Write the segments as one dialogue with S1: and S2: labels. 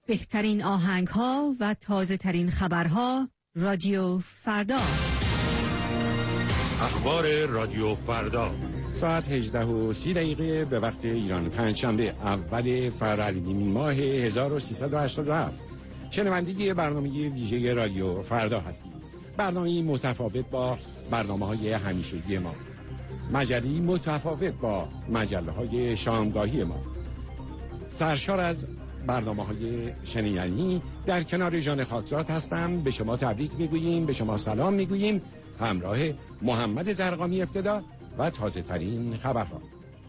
S1: بهترین آهنگ‌ها و تازه‌ترین خبرها رادیو فردا.
S2: اخبار رادیو فردا
S3: ساعت 18:30 به وقت ایران، پنجشنبه اول فروردین ماه 1387. شنونده برنامه ویژه رادیو فردا هستید. برنامه متفاوت با برنامه‌های همیشگی ما، مجله متفاوت با مجله‌های شامگاهی ما، سرشار از برنامه‌های شنیدنی. در کنار ژان خاکزاد هستم. به شما تبریک میگوییم، به شما سلام میگوییم، همراه محمد زرقامی ابتدا و تازه ترین خبرها.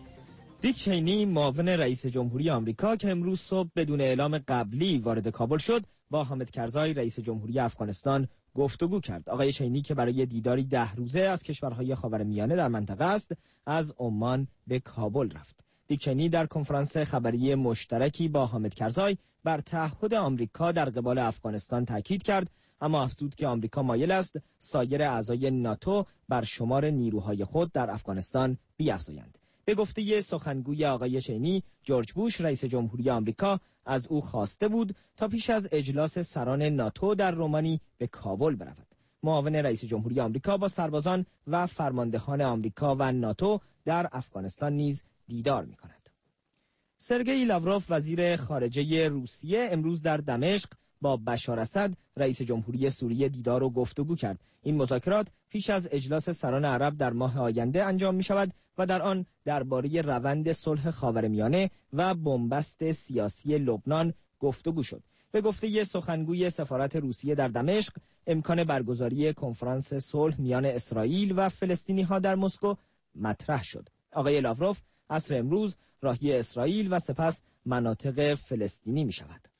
S4: دیک چینی، معاون رئیس جمهوری آمریکا که امروز صبح بدون اعلام قبلی وارد کابل شد، با حامد کرزای رئیس جمهوری افغانستان گفتگو کرد. آقای چینی که برای دیداری 10 روزه از کشورهای خاورمیانه در منطقه است، از عمان به کابل رفت. دیک چینی در کنفرانس خبری مشترکی با حامد کرزای بر تعهد آمریکا در قبال افغانستان تاکید کرد، اما افزود که آمریکا مایل است سایر اعضای ناتو بر شمار نیروهای خود در افغانستان بیفزایند. به گفته سخنگوی آقای چینی، جورج بوش رئیس جمهوری آمریکا از او خواسته بود تا پیش از اجلاس سران ناتو در رومانی به کابل برود. معاون رئیس جمهوری آمریکا با سربازان و فرماندهان آمریکا و ناتو در افغانستان نیز دیدار می‌کند. سرگئی لاوروف وزیر خارجه روسیه امروز در دمشق با بشار اسد رئیس جمهوری سوریه دیدار و گفتگو کرد. این مذاکرات پیش از اجلاس سران عرب در ماه آینده انجام می شود و در آن درباره روند صلح خاورمیانه و بنبست سیاسی لبنان گفتگو شد. به گفته سخنگوی سفارت روسیه در دمشق، امکان برگزاری کنفرانس صلح میان اسرائیل و فلسطینی ها در مسکو مطرح شد. آقای لاوروف عصر امروز راهی اسرائیل و سپس مناطق فلسطینی می شود.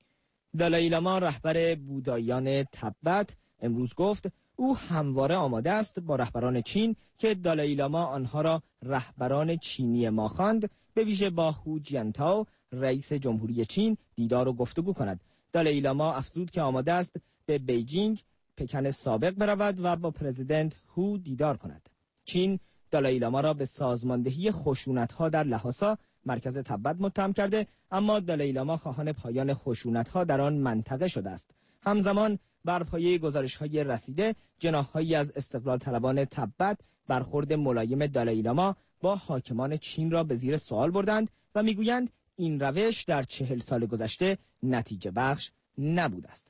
S4: دالای لاما رهبر بودایان تبت امروز گفت او همواره آماده است با رهبران چین که دالای لاما آنها را رهبران چینی ما خواند، به ویژه با هو جینتائو رئیس جمهوری چین دیدار و گفتگو کند. دالای لاما افزود که آماده است به بیجینگ، پکن سابق برود و با پرزیدنت هو دیدار کند. چین دالای لاما را به سازماندهی خشونت‌ها در لحاسا مرکز تبت متهم کرده، اما دالای لاما خواهان پایان خشونت‌ها در آن منطقه شده است. همزمان بر پایه گزارش‌های رسیده، جناح‌هایی از استقلال طلبان تبت برخورد ملایم دالای لاما با حاکمان چین را به زیر سوال بردند و میگویند این روش در 40 سال گذشته نتیجه بخش نبوده است.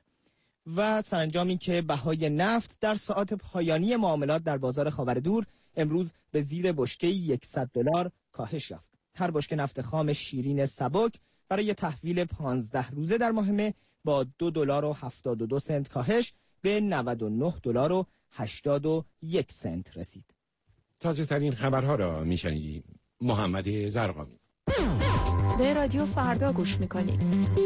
S4: و سرانجامی که بهای نفت در ساعات پایانی معاملات در بازار خاوردور امروز به زیر بشکه $100 کاهش یافت. هر بشکه نفت خام شیرین سبک برای تحویل 15 روزه در ماه مه با $2.72 کاهش به $99.81 رسید.
S3: تازه ترین خبرها را میشنیدیم. محمد زرقامی.
S5: به رادیو فردا گوش میکنید.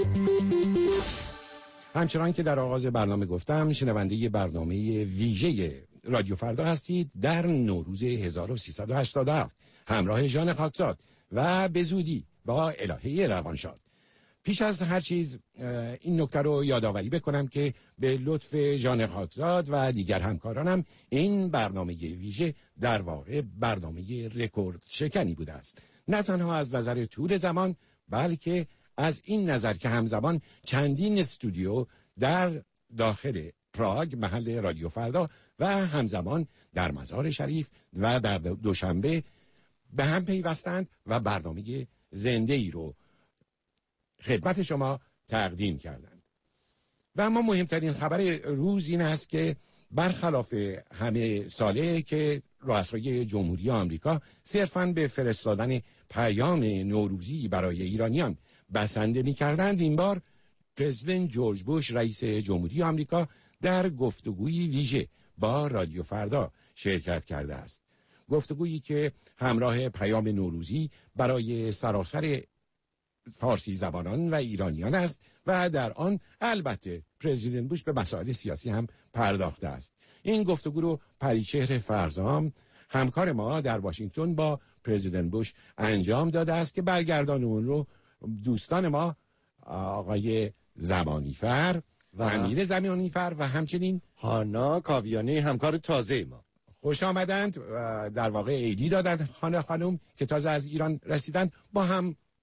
S3: همچنان که در آغاز برنامه گفتم، شنونده برنامه ویژه رادیو فردا هستید در نوروز 1387 همراه ژان خاکزاد و به زودی با الهه روانشاد. پیش از هر چیز این نکته رو یادآوری بکنم که به لطف ژان خاکزاد و دیگر همکارانم این برنامه ویژه در واقع برنامه رکورد شکنی بوده است، نه تنها از نظر طول زمان بلکه از این نظر که همزمان چندین استودیو در داخل پراگ محل رادیو فردا و همزمان در مزار شریف و در دوشنبه به هم پیوستند و برنامه زنده ای رو خدمت شما تقدیم کردند. و اما مهمترین خبر روز این است که برخلاف همه ساله که رؤسای جمهوری آمریکا صرفاً به فرستادن پیام نوروزی برای ایرانیان بسنده می‌کردند، این بار پرزیدنت جورج بوش رئیس جمهوری آمریکا در گفتگویی ویژه با رادیو فردا شرکت کرده است. گفتگویی که همراه پیام نوروزی برای سراسر فارسی زبانان و ایرانیان است و در آن البته پرزیدنت بوش به مسائل سیاسی هم پرداخته است. این گفتگو رو پریچهر فرزام همکار ما در واشنگتن با پرزیدنت بوش انجام داده است که برگردان اون رو دوستان ما آقای زمانیفر و امیر زمانیفر و همچنین
S6: هانا کاویانی همکار تازه ما
S3: خوش آمدند. در واقع ایدی دادند خانم که تازه از ایران رسیدند، با هم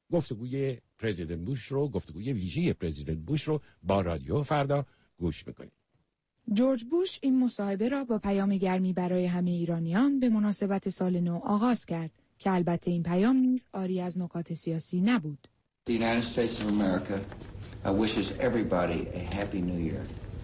S3: گفتگوی پرزیدنت بوش رو، گفتگوی ویژه پرزیدنت بوش رو با رادیو فردا گوش میکنیم.
S7: جورج بوش این مصاحبه را با پیام گرمی برای همه ایرانیان به مناسبت سال نو آغاز کرد که البته این پیام نیز عاری از نکات سیاسی نبود.
S8: The United States of America wishes everybody a happy new year.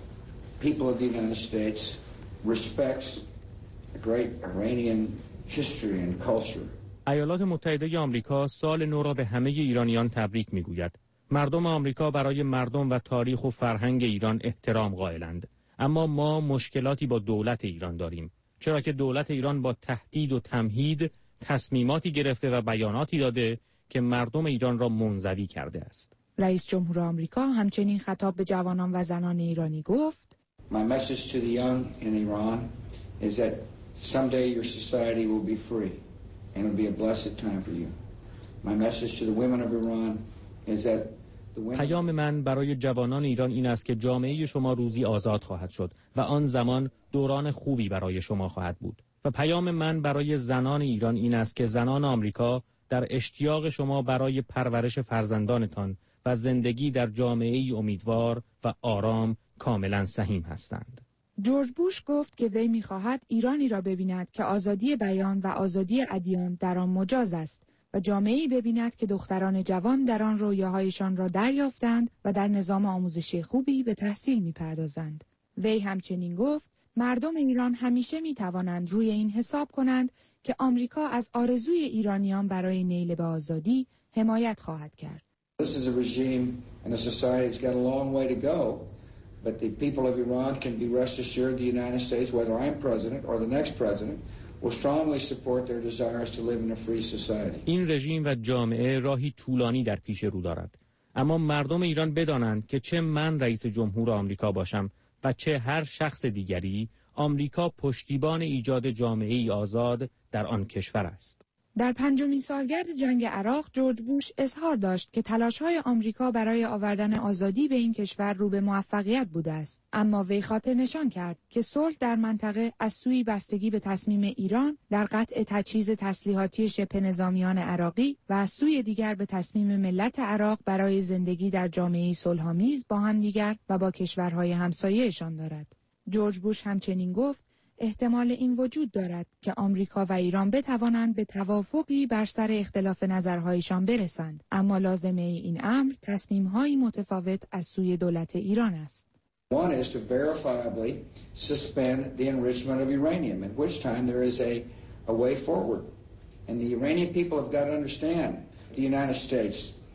S8: People of the United States respects the great Iranian history and culture.
S2: ایالات متحده آمریکا سال نو را به همه ایرانیان تبریک میگوید. مردم آمریکا برای مردم و تاریخ و فرهنگ ایران احترام قائلند. اما ما مشکلاتی با دولت ایران داریم، چرا که دولت ایران با تهدید و تمهید تصمیماتی گرفته و بیاناتی داده که مردم ایران را منزوی کرده است.
S7: رئیس جمهور آمریکا همچنین خطاب به جوانان و زنان ایرانی گفت:
S8: My message to the young in Iran is that someday your society will be free and it will be a blessed time for you. My message to the women of Iran is that
S2: پیام من برای جوانان ایران این است که جامعه شما روزی آزاد خواهد شد و آن زمان دوران خوبی برای شما خواهد بود. و پیام من برای زنان ایران این است که زنان آمریکا در اشتیاق شما برای پرورش فرزندانتان و زندگی در جامعه‌ای امیدوار و آرام کاملا سهیم هستند.
S7: جورج بوش گفت که وی می‌خواهد ایرانی را ببیند که آزادی بیان و آزادی ادیان در آن مجاز است و جامعه‌ای ببیند که دختران جوان در آن رویاهایشان را دریافتند و در نظام آموزشی خوبی به تحصیل می‌پردازند. وی همچنین گفت مردم ایران همیشه می‌توانند روی این حساب کنند که آمریکا از آرزوی ایرانیان برای نیل به آزادی حمایت خواهد کرد.
S8: This is a regime and a society that's got a long way to go, but the people of Iran can be rest assured the United States, whether I'm president or the next president, will strongly support their desires to live in a free society.
S2: این رژیم و جامعه راهی طولانی در پیش رو دارد. اما مردم ایران بدانند که چه من رئیس جمهور آمریکا باشم و چه هر شخص دیگری، آمریکا پشتیبان ایجاد جامعه‌ای آزاد در آن کشور است.
S7: در 5مین سالگرد جنگ عراق جورج بوش اظهار داشت که تلاش‌های آمریکا برای آوردن آزادی به این کشور رو به موفقیت بوده است، اما وی خاطر نشان کرد که صلح در منطقه از سوی بستگی به تصمیم ایران در قطع تجهیز تسلیحاتی شبه نظامیان عراقی و از سوی دیگر به تصمیم ملت عراق برای زندگی در جامعه‌ای صلح‌آمیز با همدیگر و با کشورهای همسایه‌شان دارد. جورج بوش همچنین گفت احتمال این وجود دارد که آمریکا و ایران بتوانند به توافقی بر سر اختلاف نظرهایشان برسند، اما لازمه این امر تصمیم‌های متفاوت از سوی دولت ایران است.
S8: One is to verifiably suspend the enrichment of uranium, at which time there is a way forward. And the Iranian people have got to understand the United States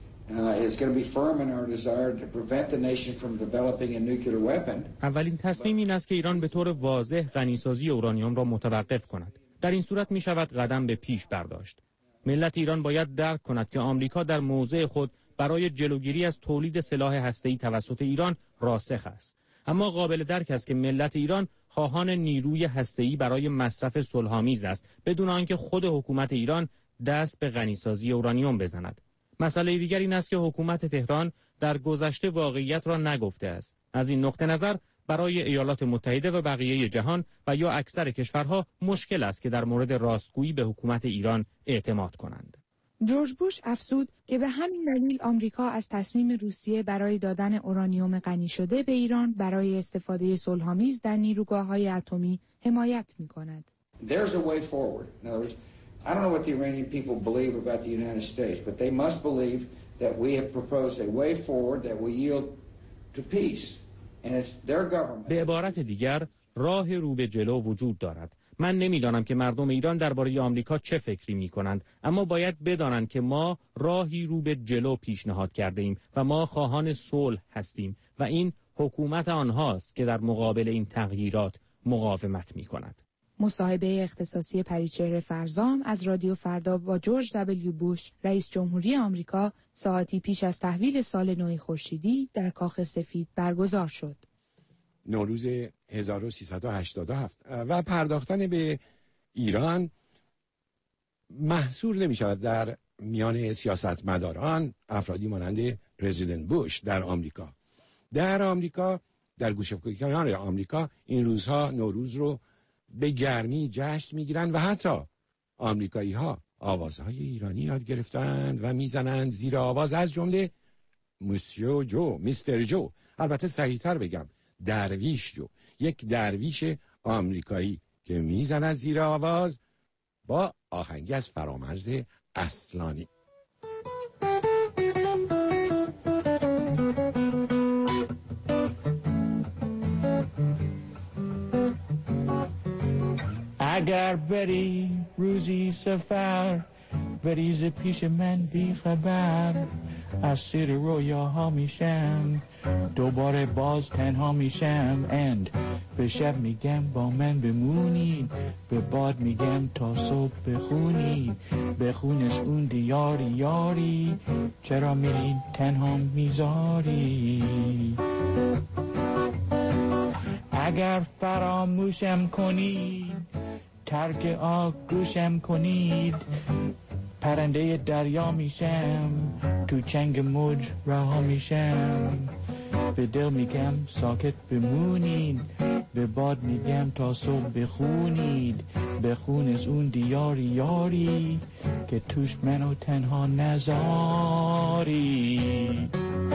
S8: is going to be firm in our desire to prevent the nation from developing a nuclear weapon.
S2: اولین تصمیم این است که ایران به طور واضح غنیسازی اورانیوم را متوقف کند. در این صورت می شود قدم به پیش برداشت. ملت ایران باید درک کند که آمریکا در موضع خود برای جلوگیری از تولید سلاح هسته‌ای توسط ایران راسخ است. اما قابل درک است که ملت ایران خواهان نیروی هسته‌ای برای مصرف صلح‌آمیز است، بدون آنکه خود حکومت ایران دست به غنیسازی اورانیوم بزند. مسئله دیگر این است که حکومت تهران در گذشته واقعیت را نگفته است. از این نقطه نظر برای ایالات متحده و بقیه جهان و یا اکثر کشورها مشکل است که در مورد راستگویی به حکومت ایران اعتماد کنند.
S7: جورج بوش افزود که به همین دلیل آمریکا از تصمیم روسیه برای دادن اورانیوم غنی شده به ایران برای استفاده صلح‌آمیز در نیروگاه‌های اتمی حمایت می‌کند.
S8: There's a way forward. In other words, I don't know what the Iranian people believe about the United States, but they must believe that we have proposed a way forward that will yield to peace. And it's their government.
S2: به عبارت دیگر راه رو به جلو وجود دارد. من نمیدانم که مردم ایران درباره آمریکا چه فکری می‌کنند، اما باید بدانند که ما راهی رو به جلو پیشنهاد کرده ایم و ما خواهان صلح هستیم و این حکومت آنهاست که در مقابل این تغییرات مقاومت می‌کند.
S7: مصاحبه اختصاصی پریچهره فرزام از رادیو فردا با جورج دبلیو بوش رئیس جمهوری آمریکا ساعتی پیش از تحویل سال نو خورشیدی در کاخ سفید برگزار شد.
S3: نوروز 1387 و پرداختن به ایران محصور نمی شود در میان سیاستمداران افرادی مانند پرزیدنت بوش در آمریکا. در آمریکا، در گوشه کنار آمریکا این روزها نوروز رو به گرمی جشن میگیرن و حتی آمریکایی ها آوازهای ایرانی یاد گرفتند و میزنند زیر آواز، از جمله موسیو جو، میستر جو، البته صحیح‌تر بگم درویش جو، یک درویش آمریکایی که میزند زیر آواز با آهنگی از فرامرز اصلانی.
S9: اگر بری روزی سفر، بریز پیش من بی خبر، اسیر رویاها میشم، دوباره باز تنها میشم. اند به شب میگم با من بمونید، به باد میگم تا صبح بخونید، بخون از اون دیاری یاری، چرا میرین تنها میذاری. اگر فراموشم کنید، ترک آگوشم کنید، پرنده دریا میشم، تو چنگ موج رها میشم. به دل میگم ساکت بمونید، به باد میگم تا صبح بخونید، بخون از اون دیاری یاری، که توش منو تنها نذاری.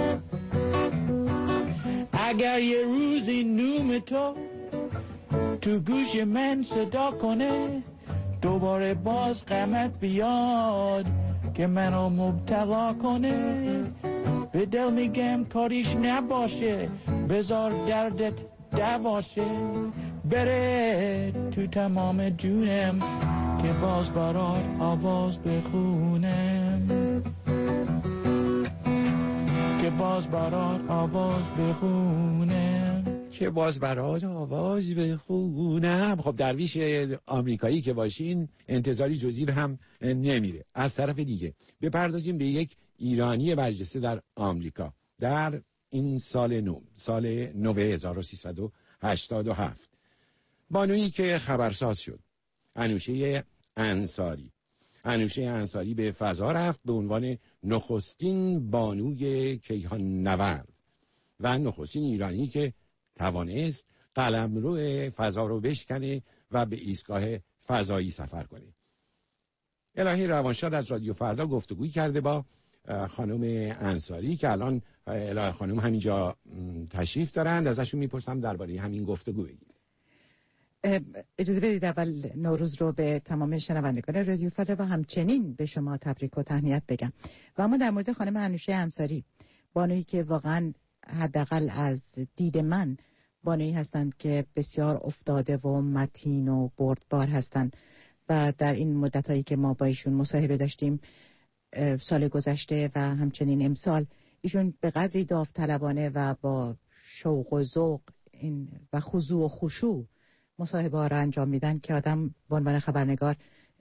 S9: اگر یه روزی نوم تو گوش من صدا کنه، دوباره باز غمت بیاد که منو مبتلا کنه، به دل میگم کاریش نباشه، بذار دردت دواشه، بره تو تمام جونم که باز برات آواز بخونم، که باز برات آواز بخونم،
S3: که باز برات آواز بخونم. خب درویش آمریکایی که باشین انتظاری جزئی هم نمیره. از طرف دیگه بپردازیم به یک ایرانی برجسته در آمریکا در این سال نو 1387، بانویی که خبرساز شد، انوشه انصاری به فضا رفت به عنوان نخستین بانوی کیهان نورد و نخستین ایرانی که توانست قلمرو فضا رو بشکنه و به ایستگاه فضایی سفر کنه. الهی روانشاد از رادیو فردا گفتگوی کرده با خانم انصاری که الان الهی خانم همینجا تشریف دارند. ازشون میپرسم درباره همین گفتگو بگید.
S10: اجازه بدید اول نوروز رو به تمام شنوندگان رادیو فردا و همچنین به شما تبریک و تهنیت بگم. و اما در مورد خانم انوشه انصاری، بانویی که واقعا حداقل از دید من بانویی هستند که بسیار افتاده و متین و بردبار هستند و در این مدتایی که ما با ایشون مصاحبه داشتیم سال گذشته و همچنین امسال، ایشون به قدری داوطلبانه و با شوق و ذوق و خضوع و خشوع مصاحبه ها را انجام میدن که آدم به عنوان خبرنگار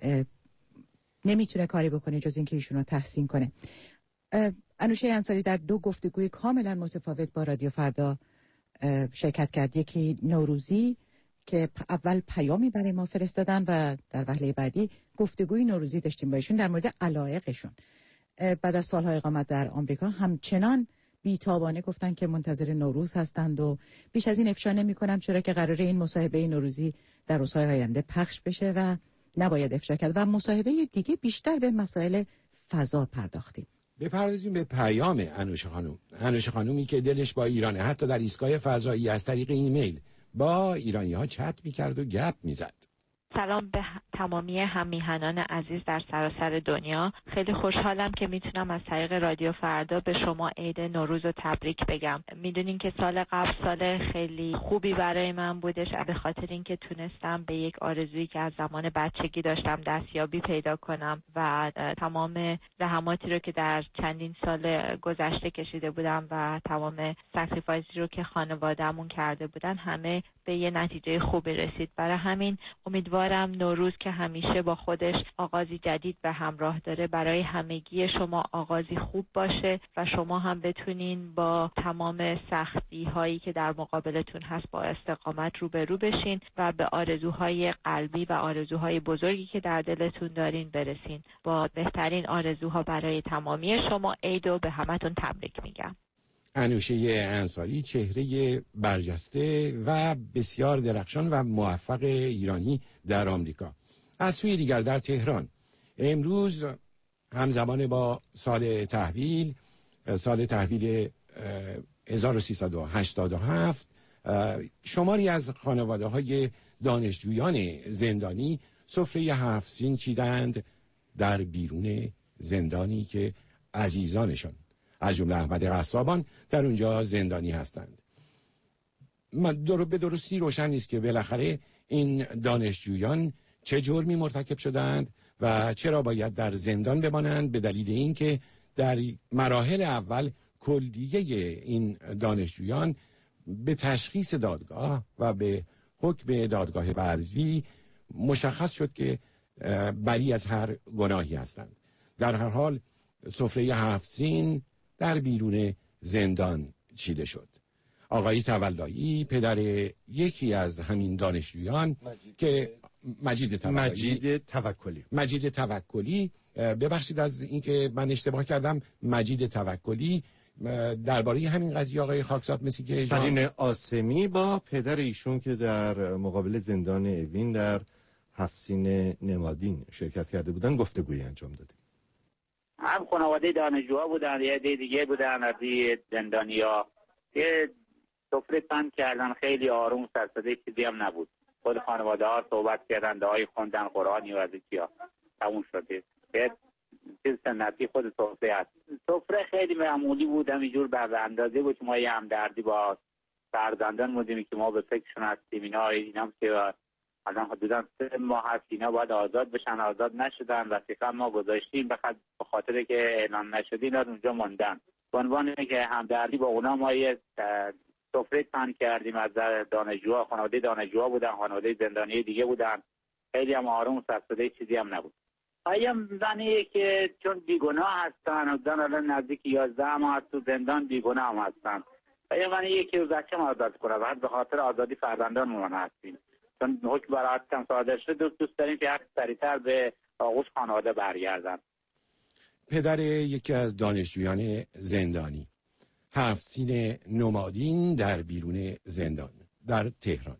S10: نمیتونه کاری بکنه جز اینکه ایشون رو تحسین کنه. انوشه انصاری در 2 گفتگوی کاملا متفاوت با رادیو فردا شرکت کرد. یکی نوروزی که اول پیامی برای ما فرستادن و در وهله بعدی گفتگوی نوروزی داشتیم با ایشون در مورد علایقشون. بعد از سالهای اقامت در آمریکا همچنان بیتابانه گفتن که منتظر نوروز هستند و بیش از این افشا نمی‌کنم، چرا که قراره این مصاحبه نوروزی در روزهای آینده پخش بشه و نباید افشا کرد. و مصاحبه دیگه بیشتر به مسائل فضا پرداختیم.
S3: بپردازیم به پیام انوشه خانومی که دلش با ایرانه، حتی در ایستگاه فضایی از طریق ایمیل با ایرانی‌ها چت می‌کرد و گپ می‌زد.
S11: سلام به تمامی هم‌میهنان عزیز در سراسر دنیا. خیلی خوشحالم که میتونم از طریق رادیو فردا به شما عید نوروز رو تبریک بگم. میدونین که سال قبل سال خیلی خوبی برای من بودش، به خاطر اینکه تونستم به یک آرزویی که از زمان بچگی داشتم دستیابی پیدا کنم و تمام زحماتی رو که در چندین سال گذشته کشیده بودم و تمام سکریفایسی رو که خانواده‌مون کرده بودن همه به یه نتیجه خوبی رسید. برای همین امیدوارم نوروز که همیشه با خودش آغازی جدید به همراه داره برای همگی شما آغازی خوب باشه و شما هم بتونین با تمام سختی هایی که در مقابلتون هست با استقامت روبرو بشین و به آرزوهای قلبی و آرزوهای بزرگی که در دلتون دارین برسین. با بهترین آرزوها برای تمامی شما عید و به همتون تبریک میگم.
S3: انوشه انصاری، چهره برجسته و بسیار درخشان و موفق ایرانی در آمریکا. از سوی دیگر در تهران امروز همزمان با سال تحویل 1387 شماری از خانواده‌های دانشجویان زندانی سفره 7 سین چیدند در بیرون زندانی که عزیزانشان از جمله احمد قصابان در اونجا زندانی هستند. به درستی روشن نیست که بالاخره این دانشجویان چه جرمی مرتکب شدند و چرا باید در زندان بمانند، به دلیل اینکه در مراحل اول کلیه این دانشجویان به تشخیص دادگاه و به حکم دادگاه بعدی مشخص شد که بری از هر گناهی هستند. در هر حال سفره 7 سین در بیرون زندان چیده شد. آقای تولایی پدر یکی از همین دانشجویان که مجید توکلی، ببخشید از اینکه من اشتباه کردم، مجید توکلی، درباره همین قضیه آقای خاکسات مثل که
S6: فرین آسمی با پدر ایشون که در مقابل زندان اوین در 7 سین نمادین شرکت کرده بودن گفتگویی انجام داده.
S12: هم خانواده دانشجوها بودن، یه دیگه بودن از زندانیا که سفره پهن کردن، خیلی آروم، سرسده، چیزی هم نبود. خود خانواده ها صحبت کردن، دعای خوندن، قرآنی و از چیا تموم شده. چیز سنتی خود سفره هست. سفره خیلی معمولی بود، همینجور به اندازه بود که ما یه همدردی با فرزندان بودیم که ما به فکرشون هستیم. اینا هم که الان حدودا 3 ماه هست اینا باید آزاد بشن، آزاد نشدن. وثیقه ما گذاشتیم به خاطر که اعلان نشدی اینا اونجا موندن. به عنوان که همدردی با اونا ما یه سفره پهن کردیم از دانشجوها. خانواده دانشجوها بودن، خانواده زندانی دیگه بودن، خیلی هم آروم، سرسده، چیزی هم نبود. آیم زنی که چون بیگناه هستن، الان نزدیک 11 ماه تو زندان بیگناه هم هستن. آیم زنی که بچه ما آزاد کنه و به خاطر آزادی فرزندانمون هستیم، چون حکم برات هم صادر شده، دوست داریم که هر سریعتر به آغوش خانواده برگردن.
S3: پدر یکی از دانشجویان زندانی 7 سین نمادین در بیرون زندان در تهران.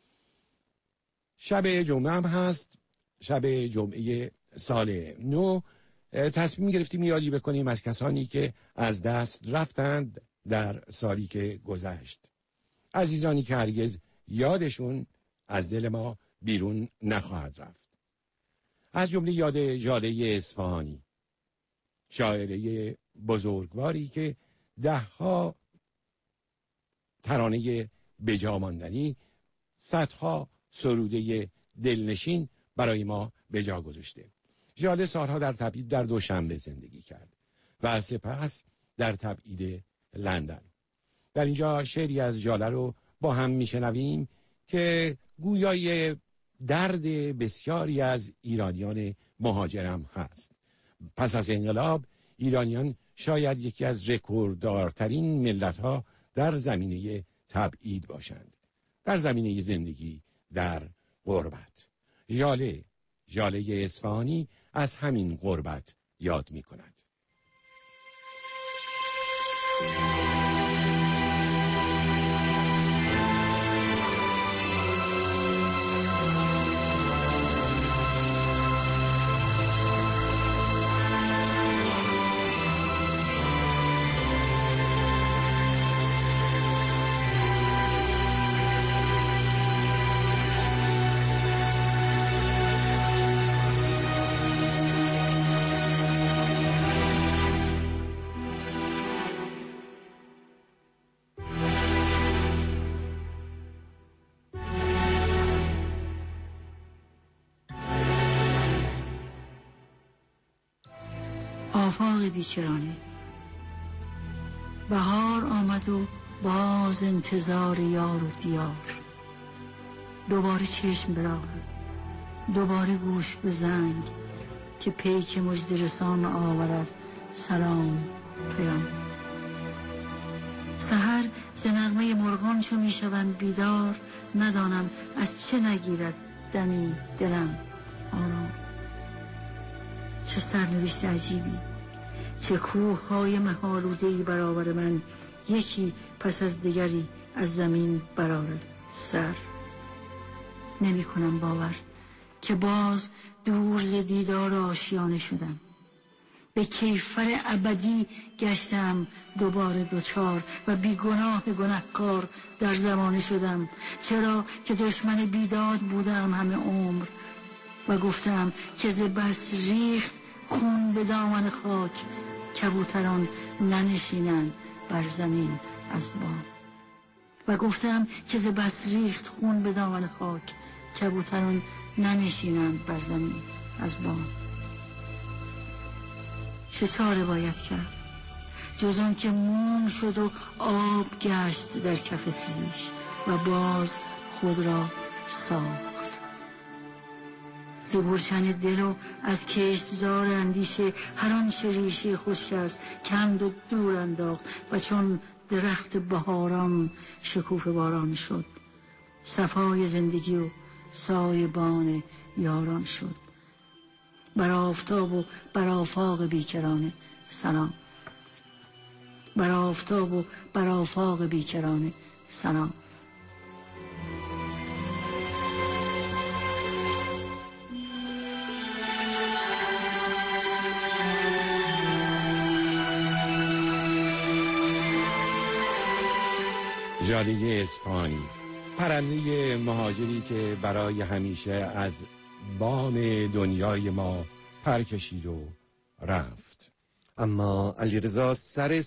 S3: شب جمعه هم هست، شب جمعه سال نو. تصمیم گرفتیم یادی بکنیم از کسانی که از دست رفتند در سالی که گذشت، عزیزانی که هرگز یادشون از دل ما بیرون نخواهد رفت. از جمله یاد ژاله اصفهانی، شاعره بزرگواری که 10 ترانه بجا ماندنی، 100 سروده دلنشین برای ما به جا گذاشته. ژاله سالها در تبعید در دوشنبه زندگی کرد و سپس در تبعید لندن. در اینجا شعری از ژاله رو با هم میشنویم که گویای درد بسیاری از ایرانیان مهاجرم هست. پس از انقلاب ایرانیان شاید یکی از رکورددارترین ملت‌ها در زمینه تبعید باشند، در زمینه زندگی در غربت. ژاله اصفهانی از همین غربت یاد می‌کند.
S13: آفاق بیکرانه. بهار آمد و باز انتظار یار و دیار. دوباره چشم براغم، دوباره گوش به زنگ که پیک مژده رسان آورد سلام پیام. سحر ز نغمه مرغان چو میشوند بیدار، ندانم از چه نگیرد دمی دلم آرام. چه سرنوشت عجیبی، چه کوه های مه‌آلوده‌ای برابر من، یکی پس از دیگری از زمین برآرد سر. نمی کنم باور که باز دور ز دیدار آشیانه شدم. به کیفر ابدی گشتم دوباره دوچار و بیگناه گنهکار در زمانه شدم، چرا که دشمن بیداد بودم همه عمر و گفتم که ز بس ریخت خون به دامن خاک، کبوتران ننشینند بر زمین از بام. و گفتم که ز بس ریخت خون به دامن خاک، کبوتران ننشینند بر زمین از بام. چه چاره باید کرد جز آن که موم شد و آب گشت در کف خویش و باز خود را ساخت. ز گلشن دل و از کشتزار اندیشه هر آنچه ریشه خشک است کند و دور انداخت و چون درخت بهاران شکوفه باران شد. صفای زندگی و سایبان یاران شد. بر آفتاب و بر آفاق بیکرانه سلام. بر آفتاب و بر آفاق بیکرانه سلام.
S3: ژاله اصفهانی، پرنده مهاجری که برای همیشه از بام دنیای ما پر کشید و رفت.
S6: اما علیرضا سر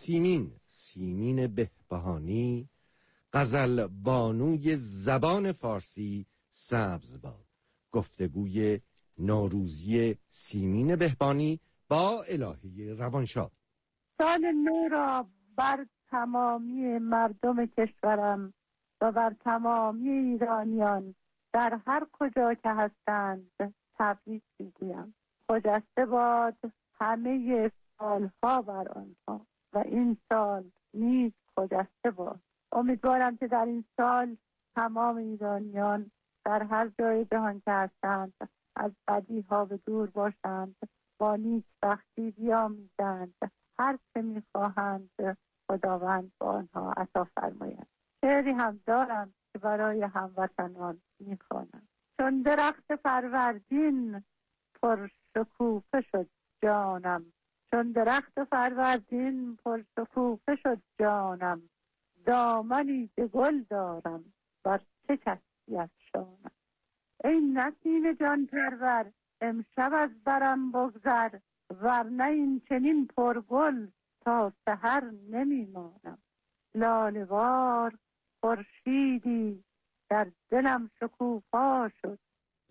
S6: سیمین بهبهانی، غزل بانوی زبان فارسی سبز باد. گفتگوی نوروزی سیمین بهبهانی با الهه روانشاد.
S14: سال نو را بر تمامی مردم کشورم و بر تمامی ایرانیان در هر کجا که هستند تبریک میگویم. خجسته باد همه سالها بر آنها و این سال نیز خجسته باد. امیدوارم که در این سال تمام ایرانیان در هر جای جهان که هستند از بدیها به دور باشند، با نیکبختی بیامیزند، هر چه میخواهند خداوند با آنها عطا فرماید. شعری هم دارم که برای هموطنان میخوانم. چون درخت فروردین پرشکوفه شد جانم، چون درخت فروردین پرشکوفه شد جانم، دامنی به گل دارم بر چه کسی افشانم. ای نسیم جان پرور امشب از برم بگذر، ورنه این چنین پرگل تا سحر نمیمانم. لاله‌وار خورشیدی در دلم شکوفا شد،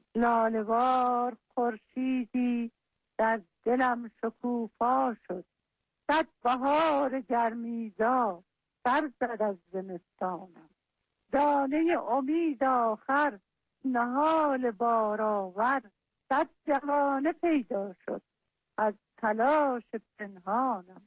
S14: لاله‌وار خورشیدی در دلم شکوفا شد. صد بهار گرمیزا سر زد از زمستانم، دانه امید آخر نهال بارآور. صد جوانه پیدا شد از تلاش پنهانم،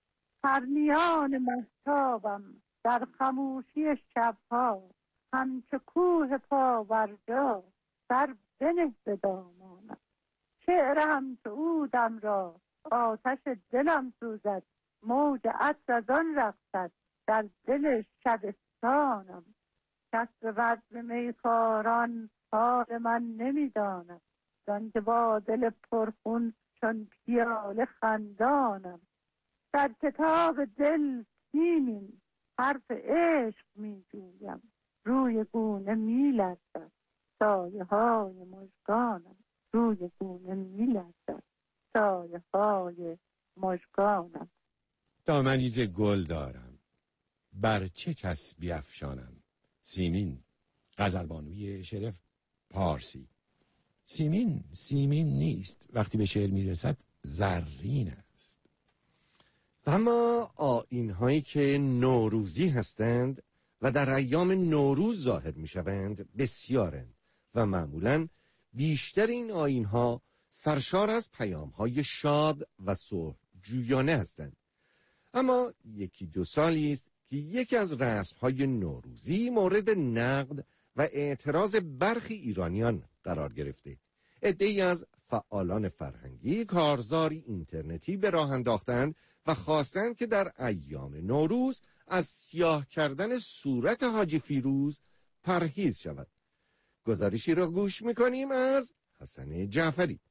S14: پرنیان مهتابم در خموشی شبها، همچو کوه پاورجا سر بنه به دامانم. شعرم که عودم را آتش دلم سوزد، موج عطر از آن رقصد در دل شبستانم. کس به بزم میخواران حال من نمیداند، زان که با دل پرخون چون پیاله خندانم. در کتاب دل سیمین حرف عشق می جویم، روی گونه می لرزد سایه های مژگانم، روی گونه می لرزد سایه های مژگانم.
S3: دامنی ز گل دارم بر چه کس بیفشانم. سیمین، غزلبانوی شعر پارسی. سیمین نیست، وقتی به شعر میرسد زرین است.
S6: اما آیین‌هایی که نوروزی هستند و در ایام نوروز ظاهر می‌شوند بسیارند و معمولاً بیشتر این آیین‌ها سرشار از پیام‌های شاد و صلح‌جویانه هستند. اما یکی دو سالی است که یکی از رسم‌های نوروزی مورد نقد و اعتراض برخی ایرانیان قرار گرفته. عده‌ای از فعالان فرهنگی کارزاری اینترنتی به راه انداختند و خواستند که در ایام نوروز از سیاه کردن صورت حاجی فیروز پرهیز شود. گزارشی را گوش می‌کنیم از حسن جعفری.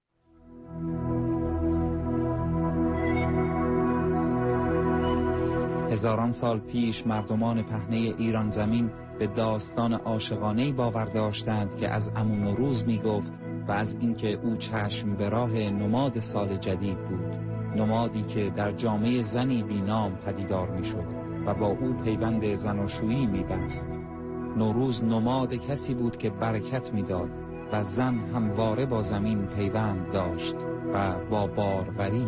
S15: هزاران سال پیش مردمان پهنه ایران زمین به داستان عاشقانه‌ای باور داشتند که از عمو نوروز میگفت و از اینکه او چشم به راه نماد سال جدید بود، نمادی که در جامعه زنی بینام پدیدار میشد و با او پیوند زناشویی میبست. نوروز نماد کسی بود که برکت میداد و زن همواره با زمین پیوند داشت و با باروری.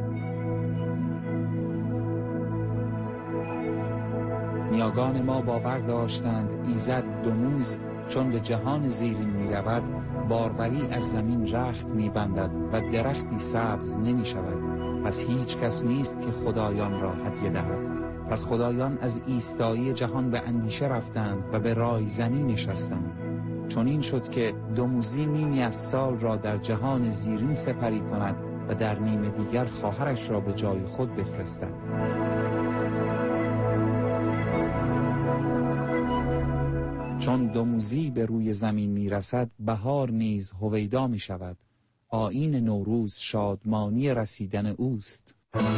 S15: نیاگان ما باور داشتند ایزد دموز چون به جهان زیرین می رود باروری از زمین رخت می بندد و درختی سبز نمی شود. پس هیچ کس نیست که خدایان را هدیه دهد. پس خدایان از ایستایی جهان به اندیشه رفتند و به رای زنی نشستند. چون این شد که دموزی نیمی از سال را در جهان زیرین سپری کند و در نیم دیگر خواهرش را به جای خود بفرستد. چون دموزی به روی زمین می رسد بهار نیز هویدا می شود. آیین نوروز شادمانی رسیدن اوست.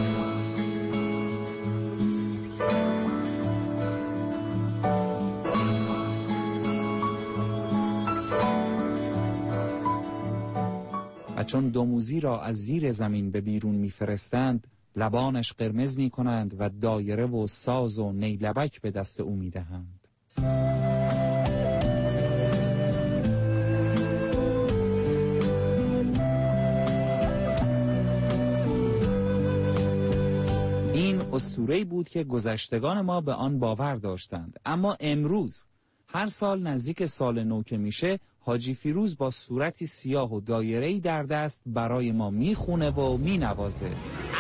S15: و چون دموزی را از زیر زمین به بیرون می فرستند لبانش قرمز می کنند و دایره و ساز و نیلبک به دست او می دهند. اسطوره‌ای بود که گذشتگان ما به آن باور داشتند. اما امروز هر سال نزدیک سال نو که میشه حاجی فیروز با صورتی سیاه و دایره‌ای در دست برای ما میخونه و مینوازه.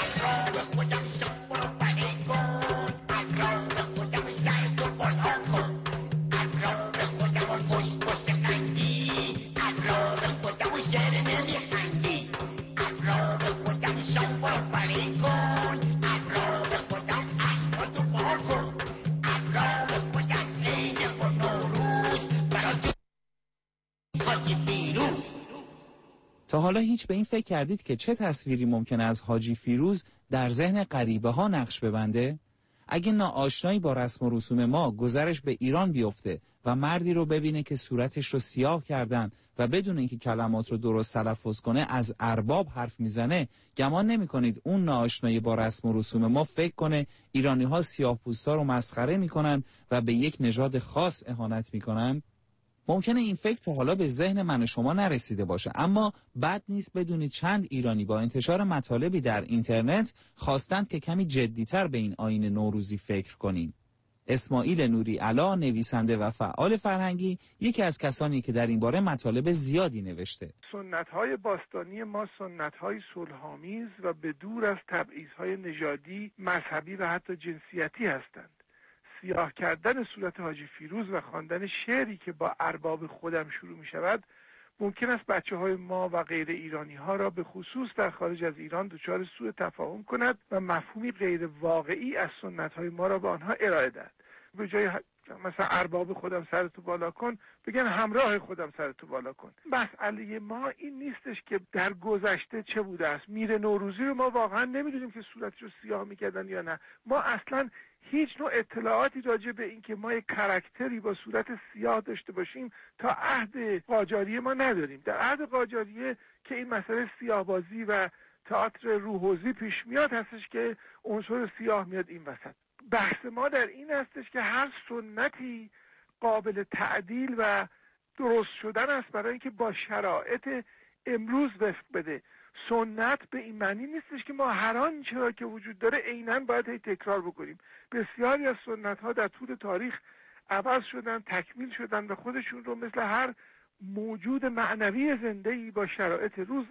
S15: تا حالا هیچ به این فکر کردید که چه تصویری ممکنه از حاجی فیروز در ذهن غریبه ها نقش ببنده؟ اگه ناآشنایی با رسم و رسوم ما گذرش به ایران بیفته و مردی رو ببینه که صورتش رو سیاه کردن و بدون اینکه کلمات رو درست تلفظ کنه از ارباب حرف میزنه، گمان نمی کنید اون ناآشنایی با رسم و رسوم ما فکر کنه ایرانی ها سیاه‌پوستا رو مسخره میکنن و به یک نژاد خاص اهانت میکنن؟ ممکنه این فکر تا حالا به ذهن من و شما نرسیده باشه، اما بد نیست بدونید چند ایرانی با انتشار مطالبی در اینترنت خواستند که کمی جدی‌تر به این آیین نوروزی فکر کنیم. اسماعیل نوری علا، نویسنده و فعال فرهنگی، یکی از کسانی که در این باره مطالب زیادی نوشته.
S16: سنت‌های باستانی ما سنت‌های صلح‌آمیز و به دور از تبعیض‌های نژادی، مذهبی و حتی جنسیتی هستند. سیاه کردن صورت حاجی فیروز و خواندن شعری که با ارباب خودم شروع می شود ممکن است بچه‌های ما و غیر ایرانی‌ها را به خصوص در خارج از ایران دچار سوء تفاهم کند و مفهومی غیر واقعی از سنت‌های ما را به آنها ارائه دهد. به جای مثلا ارباب خودم سرتو بالا کن بگن همراه خودم سرتو بالا کن. مسئله ما این نیستش که در گذشته چه بوده است. میر نوروزی رو ما واقعا نمیدونیم که صورتش رو سیاه میکردن یا نه. ما اصلا هیچ نوع اطلاعاتی راجع به این که ما یک کاراکتری با صورت سیاه داشته باشیم تا عهد قاجاریه ما نداریم. در عهد قاجاریه که این مسئله سیاه‌بازی و تئاتر روحوزی پیش میاد هستش که عنصر سیاه میاد این وسط. بحث ما در این هستش که هر سنتی قابل تعدیل و درست شدن است برای اینکه با شرایط امروز وفق بده. سنت به این معنی نیستش که ما هر آنچه را که وجود داره عیناً باید تکرار بکنیم. بسیاری از سنت ها در طول تاریخ عوض شدن، تکمیل شدن و خودشون رو مثل هر موجود معنوی زنده‌ای با شرایط روز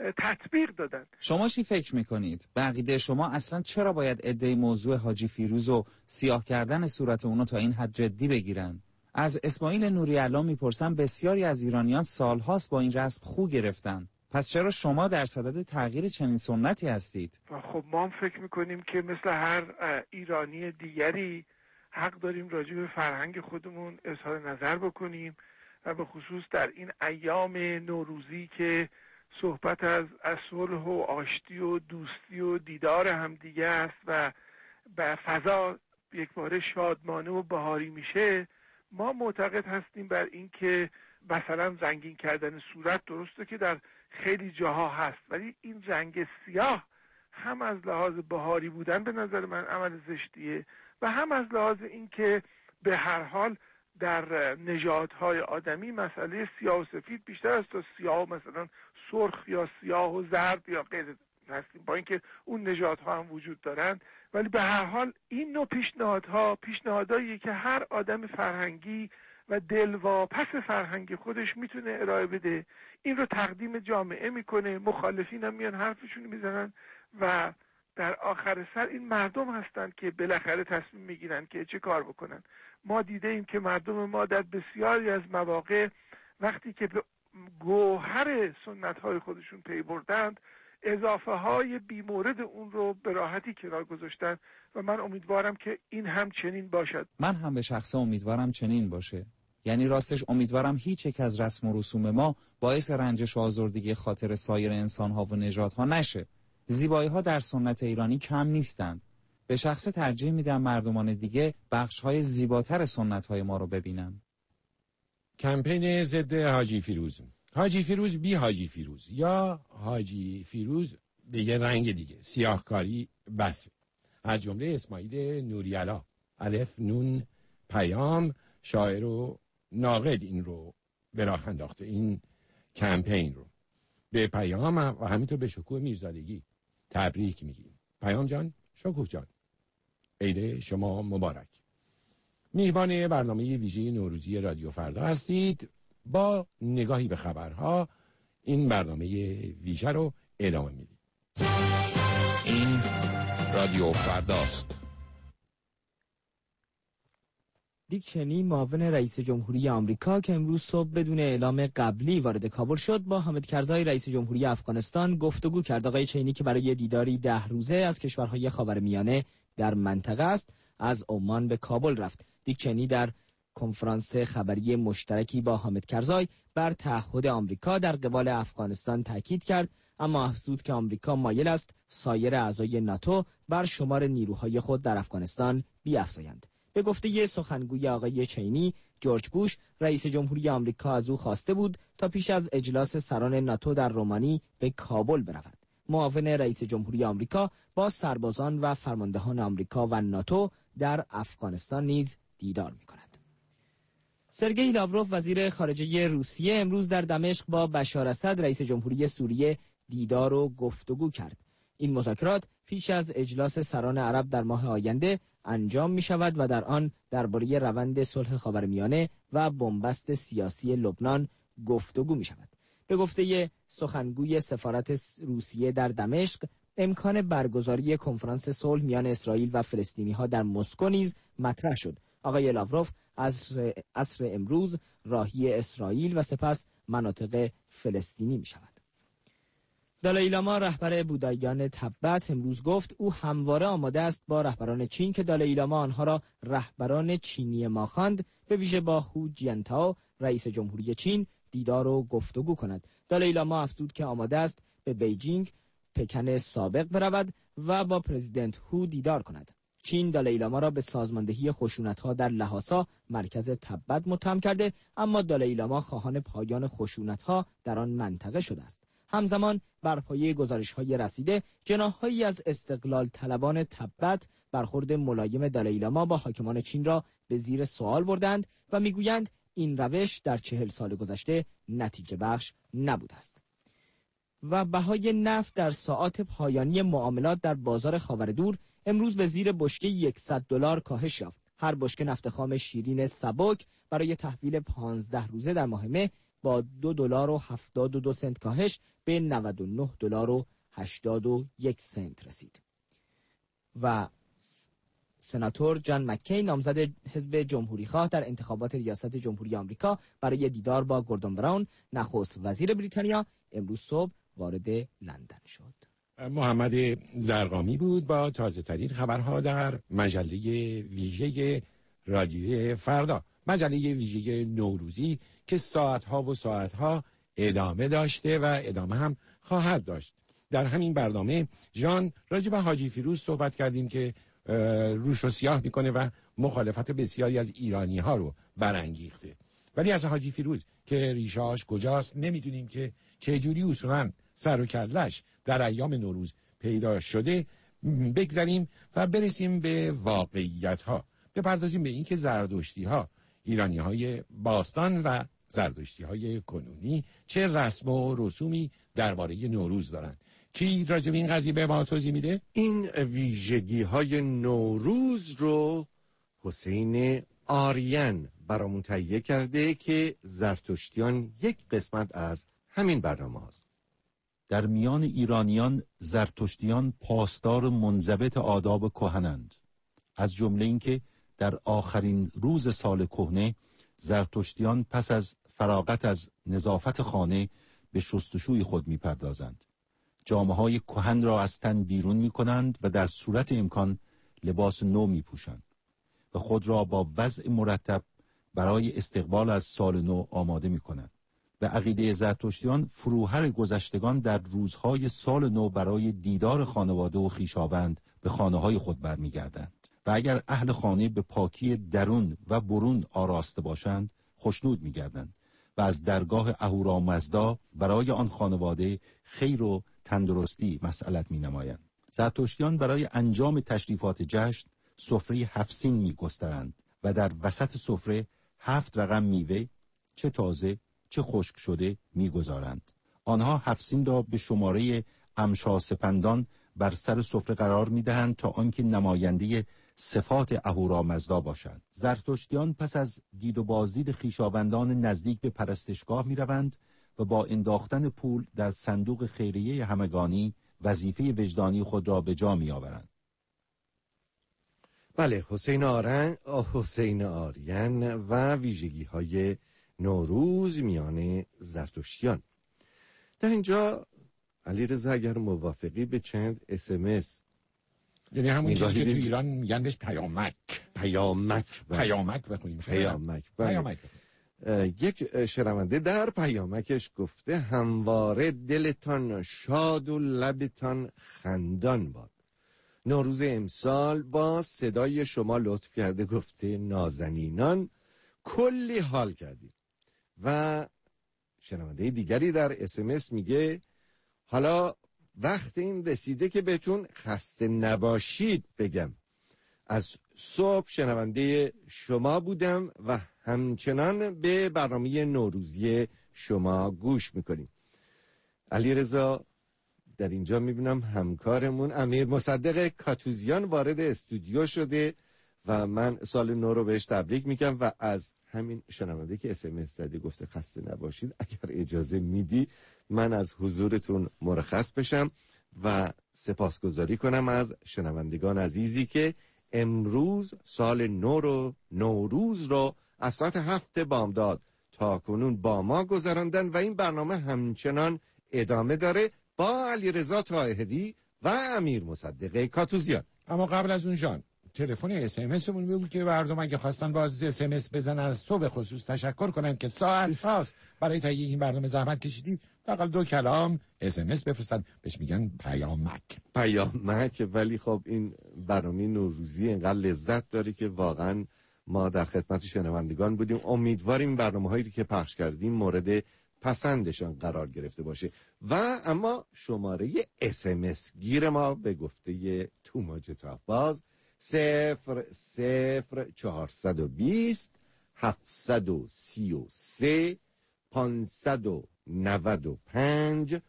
S16: تطبیق دادن.
S15: شما چی فکر میکنید؟ به عقیده شما اصلا چرا باید عده موضوع حاجی فیروز و سیاه کردن صورت اونو تا این حد جدی بگیرن؟ از اسماعیل نوری علا میپرسم بسیاری از ایرانیان سالهاست با این رسم خو گرفتن. پس چرا شما در صدد تغییر چنین سنتی هستید؟
S16: خب ما هم فکر میکنیم که مثل هر ایرانی دیگری حق داریم راجع به فرهنگ خودمون اظهار نظر بکنیم و به خصوص در این ایام نوروزی که صحبت از صلح و آشتی و دوستی و دیدار همدیگه است و به فضا یک باره شادمانه و بهاری میشه، ما معتقد هستیم بر این که مثلا رنگین کردن صورت درسته که در خیلی جاها هست، ولی این رنگ سیاه هم از لحاظ بهاری بودن به نظر من عمل زشتیه و هم از لحاظ این که به هر حال در نژادهای آدمی مسئله سیاه و سفید بیشتر است تا سیاه و مثلا سرخ یا سیاه و زرد یا غیره هستیم، با اینکه اون نژادها هم وجود دارند. ولی به هر حال این نوع پیشنهادهاییه که هر آدم فرهنگی و دلواپس فرهنگی خودش میتونه ارائه بده، این رو تقدیم جامعه میکنه، مخالفین هم میان حرفشون میزنن و در آخر سر این مردم هستند که بالاخره تصمیم میگیرن که چه کار بکنن. ما دیده ایم که مردم ما در بسیاری از مواقع وقتی که به گوهر سنت های خودشون پی بردند، اضافه های بیمورد اون رو به راحتی کنار گذاشتن و من امیدوارم که این هم چنین باشد.
S15: من هم به شخصه امیدوارم چنین باشه. یعنی راستش امیدوارم هیچ یک از رسم و رسوم ما باعث رنجش و آزردگی خاطر سایر انسان‌ها و نژادها نشه. زیبایی‌ها در سنت ایرانی کم نیستند. به شخصه ترجیح میدم مردمان دیگه بخش‌های زیباتر سنت‌های ما رو ببینن.
S3: کمپین ضد حاجی فیروز. حاجی فیروز بی حاجی فیروز یا حاجی فیروز دیگه رنگ دیگه، سیاهکاری بس. از جمله اسماعیل نوری‌علا، الف نون پیام، شاعر و ناقد این رو به راه انداخته، این کمپین رو. به پیام و همینطور به شکوه میرزادگی تبریک میگیم. پیام جان، شکوه جان، عید شما مبارک. میهمان برنامه ویژه نوروزی رادیو فردا هستید. با نگاهی به خبرها این برنامه ویژه رو ادامه میدیم.
S17: این رادیو فرداست.
S4: دیک چنی، معاون رئیس جمهوری آمریکا که امروز صبح بدون اعلام قبلی وارد کابل شد، با حامد کرزای رئیس جمهوری افغانستان گفتگو کرد. آقای چینی که برای دیداری 10 روزه از کشورهای خاورمیانه در منطقه است، از عمان به کابل رفت. دیک چنی در کنفرانس خبری مشترکی با حامد کرزای بر تعهد آمریکا در قبال افغانستان تاکید کرد، اما افزود که آمریکا مایل است سایر اعضای ناتو بر شمار نیروهای خود در افغانستان بیفزایند. به گفته سخنگوی آقای چینی، جورج بوش رئیس جمهوری آمریکا از او خواسته بود تا پیش از اجلاس سران ناتو در رومانی به کابل برود. معاون رئیس جمهوری آمریکا با سربازان و فرماندهان آمریکا و ناتو در افغانستان نیز دیدار می‌کند. سرگئی لاوروف وزیر خارجه روسیه امروز در دمشق با بشار اسد رئیس جمهوری سوریه دیدار و گفتگو کرد. این مذاکرات پیش از اجلاس سران عرب در ماه آینده انجام می شود و در آن درباره روند صلح خاورمیانه و بنبست سیاسی لبنان گفتگو می شود. به گفته سخنگوی سفارت روسیه در دمشق، امکان برگزاری کنفرانس صلح میان اسرائیل و فلسطینی ها در مسکو نیز مطرح شد. آقای لاوروف عصر امروز راهی اسرائیل و سپس مناطق فلسطینی می شود. دالای لاما رهبر بوداییان تبت امروز گفت او همواره آماده است با رهبران چین که دالای لاما آنها را رهبران چینی ما خواند، به ویژه با هو جینتائو رئیس جمهوری چین دیدار و گفتگو کند. دالای لاما افزود که آماده است به بیجینگ، پکن سابق برود و با پرزیدنت هو دیدار کند. چین دالای لاما را به سازماندهی خشونت‌ها در لحاسا مرکز تبت متهم کرده، اما دالای لاما خواهان پایان خشونت‌ها در آن منطقه شده است. همزمان بر پایه گزارش‌های رسیده، جناح‌هایی از استقلال طلبان تبت برخورد ملایم دالای لاما با حاکمان چین را به زیر سوال بردند و میگویند این روش در 40 سال گذشته نتیجه بخش نبوده است. و بهای نفت در ساعات پایانی معاملات در بازار خاوردور امروز به زیر بشکه $100 کاهش یافت. هر بشکه نفت خام شیرین سبک برای تحویل 15 روزه در ماه مه با $2.72 کاهش به $99.81 رسید. و سناتور جان مککین نامزد حزب جمهوری‌خواه در انتخابات ریاست جمهوری آمریکا برای دیدار با گوردون براون نخست وزیر بریتانیا امروز صبح وارد لندن شد.
S3: محمد زرقامی بود با تازه ترین خبرها در مجله ویژه رادیو فردا، مجله ویژه نوروزی که ساعتها و ساعتها ادامه داشته و ادامه هم خواهد داشت. در همین برنامه ژان راجع به حاجی فیروز صحبت کردیم که روش رو سیاه میکنه و مخالفت بسیاری از ایرانی ها رو برانگیخته. ولی از حاجی فیروز که ریشه‌اش کجاست نمیدونیم که چجوری اصولاً سر و کلش در ایام نوروز پیدا شده بگذاریم و برسیم به واقعیت ها. بپردازیم به این که زرتشتی ها، ایرانی های باستان و زرتشتی های کنونی چه رسم و رسومی درباره نوروز دارند. کی راجع به این قضیه به ما توضیح میده؟
S6: این ویژگی های نوروز رو حسین آریان برامون تهیه کرده که زرتشتیان یک قسمت از همین برنامه هاست.
S18: در میان ایرانیان زرتشتیان پاسدار منضبط آداب کهنند، از جمله اینکه در آخرین روز سال کهنه زرتشتیان پس از فراغت از نظافت خانه به شستشوی خود می‌پردازند. جامه‌های کهن را از تن بیرون می‌کنند و در صورت امکان لباس نو می‌پوشند و خود را با وضع مرتب برای استقبال از سال نو آماده می‌کنند. به عقیده زرتشتیان فروهر گذشتگان در روزهای سال نو برای دیدار خانواده و خویشاوند به خانه‌های خود برمیگردند و اگر اهل خانه به پاکی درون و برون آراسته باشند خوشنود می‌گردند و از درگاه اهورامزدا برای آن خانواده خیر و تندرستی مسئلت می‌نمایند. زرتشتیان برای انجام تشریفات جشن سفره 7 سین می‌گسترند و در وسط سفره 7 رقم میوه چه تازه چه خشک شده می‌گذارند. آنها 7 سین را به شماره امشاسپندان بر سر سفره قرار می‌دهند تا آنکه نماینده صفات اهورامزدا باشند. زرتشتیان پس از دید و بازدید خویشاوندان نزدیک به پرستشگاه می‌روند و با انداختن پول در صندوق خیریه همگانی وظیفه وجدانی خود را به جا می‌آورند.
S6: بله، حسین آریان و ویژگی‌های نوروز میان زرتشتیان. در اینجا علیرضا اگر موافقی به چند SMS،
S3: یعنی همون چیزی که تو ایران میگن بهش پیامک بخونیم. پیامک.
S6: یک شنونده در پیامکش گفته همواره دلتان شاد و لبتان خندان باد. نوروز امسال با صدای شما لطف کرده، گفته نازنینان کلی حال کردیم. و شنونده دیگری در SMS میگه حالا وقت این رسیده که بهتون خسته نباشید بگم. از صبح شنونده شما بودم و همچنان به برنامه نوروزی شما گوش میکنیم. علیرضا در اینجا میبینم همکارمون امیر مصدق کاتوزیان وارد استودیو شده و من سال نو رو بهش تبریک میگم و از همین شنونده که SMS زده گفته خسته نباشید، اگر اجازه میدی من از حضورتون مرخص بشم و سپاسگزاری کنم از شنوندگان عزیزی که امروز سال نوروز رو از ساعت 7 بامداد تا کنون با ما گذراندن و این برنامه همچنان ادامه داره با علیرضا طاهری و امیر مصدق کاتوزیان.
S3: اما قبل از اون جان تلفن SMS مون بگو که مردم اگه خواستن باز SMS بزنن از تو به خصوص تشکر کنن که ساعت هاست برای تهیه این برنامه زحمت کشیدی، فقط 2 کلام SMS بفرستن، بهش میگن پیامک.
S6: ولی خب این برنامه نوروزی اینقدر لذت داره که واقعا ما در خدمت شنوندگان بودیم. امیدواریم برنامه‌هایی که پخش کردیم مورد پسندشان قرار گرفته باشه. و اما شماره SMS گیر ما به گفته توماج تاهباز 00420 733 595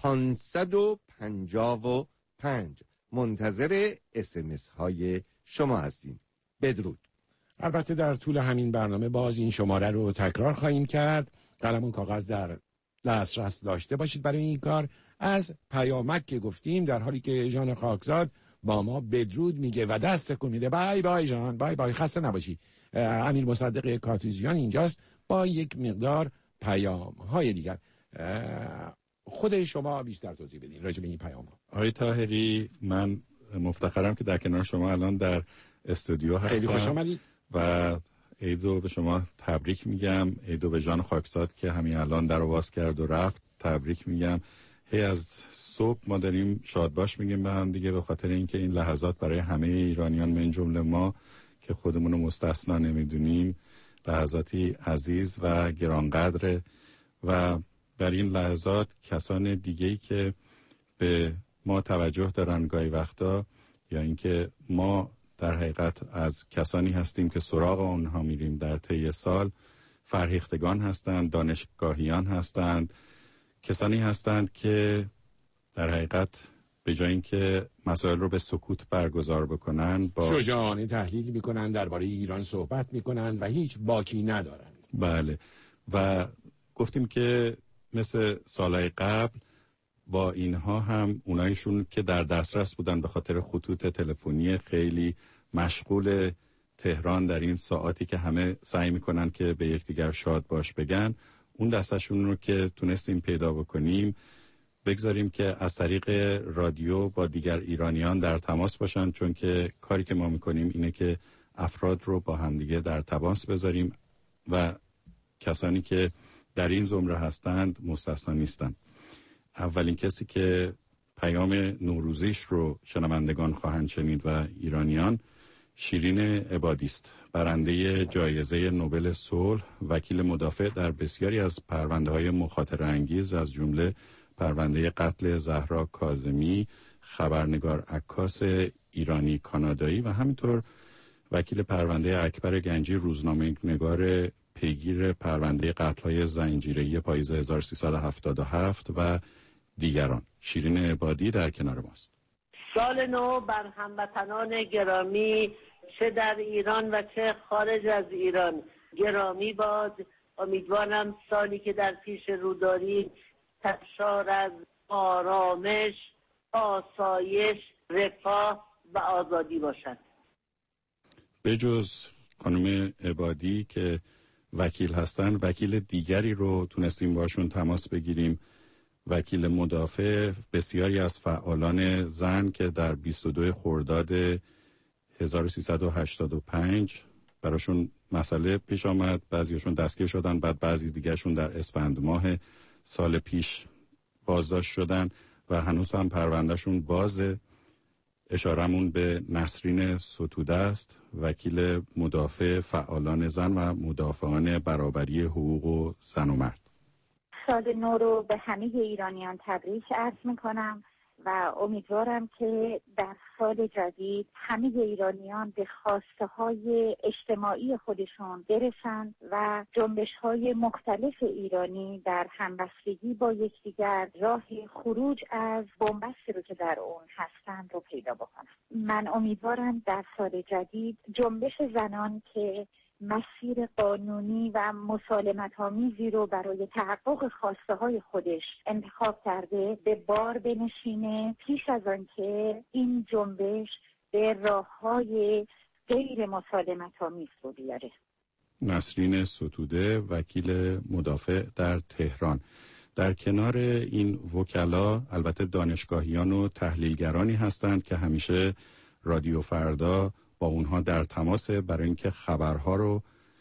S6: 555. منتظر SMS های شما هستیم. بدرود.
S3: البته در طول همین برنامه باز این شماره رو تکرار خواهیم کرد. قلم و کاغذ در دسترس داشته باشید برای این کار. از پیامک که گفتیم، در حالی که ژان خاکزاد با ما بدرود میگه و دست تکون میده، بای بای ژان، بای بای، خسته نباشی. امیر مصدق کاتوزیان اینجاست با یک مقدار پیام های دیگر. خود شما بیشتر توضیح بدین راجع به این پیام ها.
S19: آقای طاهری، من مفتخرم که در کنار شما الان در استودیو هستم.
S3: خیلی خوش آمدید.
S19: و عیدو به شما تبریک میگم. عیدو به جان خاکساد که همین الان در آواز کرد و رفت تبریک میگم. از صبح ما داریم شادباش میگیم به هم دیگه، به خاطر اینکه این لحظات برای همه ایرانیان من جمله ما که خودمون رو مستثنا نمیدونیم لحظاتی عزیز و گرانقدره و در این لحظات کسان دیگه‌ای که به ما توجه دارن گاهی وقتا یا اینکه ما در حقیقت از کسانی هستیم که سراغ اونها میریم در طی سال، فرهیختگان هستند، دانشگاهیان هستند، کسانی هستند که در حقیقت به جای اینکه مسائل رو به سکوت برگزار بکنن با
S3: شجاعانه تحلیل میکنن، درباره ایران صحبت میکنن و هیچ باکی ندارند.
S19: بله و گفتیم که مثل سالهای قبل با اینها هم اونایشون که در دسترس بودن به خاطر خطوط تلفنی خیلی مشغول تهران در این ساعاتی که همه سعی میکنن که به یکدیگر شاد باش بگن، اون دستشون رو که تونستیم پیدا بکنیم بگذاریم که از طریق رادیو با دیگر ایرانیان در تماس باشن، چون که کاری که ما میکنیم اینه که افراد رو با همدیگه در تماس بذاریم و کسانی که در این زمره هستند مستثنا نیستن. اولین کسی که پیام نوروزیش رو شنوندگان خواهند شنید و ایرانیان شیرین عبادی است، برنده جایزه نوبل صلح، وکیل مدافع در بسیاری از پرونده‌های مخاطره انگیز از جمله پرونده قتل زهرا کاظمی، خبرنگار عکاس ایرانی کانادایی و همینطور وکیل پرونده اکبر گنجی، روزنامه‌نگار پیگیر پرونده قتل‌های زنجیره‌ای پاییز 1377 و دیگران. شیرین عبادی در کنار ماست.
S20: سال نو بر هموطنان گرامی چه در ایران و چه خارج از ایران گرامی باد. امیدوارم سالی که در پیش رو دارید سرشار از آرامش، آسایش، رفاه و آزادی باشد.
S19: به جز خانم عبادی که وکیل هستن، وکیل دیگری رو تونستیم باشون تماس بگیریم، وکیل مدافع بسیاری از فعالان زن که در 22 خرداد 1385 براشون مسئله پیش آمد، بعضیشون دستگیر شدن، بعد بعضی دیگرشون در اسفند ماه سال پیش بازداشت شدن و هنوز هم پروندهشون بازه. اشارمون به نسرین ستوده است، وکیل مدافع فعالان زن و مدافعان برابری حقوق زن و مرد.
S21: سال نو رو به همه ایرانیان تبریک عرض میکنم و امیدوارم که در سال جدید همه ایرانیان به خواسته های اجتماعی خودشون برسند و جنبش های مختلف ایرانی در همبستگی با یکدیگر راه خروج از بنبستی رو که در اون هستند رو پیدا بکنند. من امیدوارم در سال جدید جنبش زنان که مسیر قانونی و مسالمت‌آمیزی رو برای تحقق خواسته های خودش انتخاب کرده به بار بنشینه پیش از آن که این جنبش به راه‌های غیر مسالمت‌آمیز رو بیاره.
S19: نسرین ستوده، وکیل مدافع در تهران. در کنار این وکلا البته دانشگاهیان و تحلیلگرانی هستند که همیشه رادیو فردا با اونها در تماسه برای اینکه خبرها رو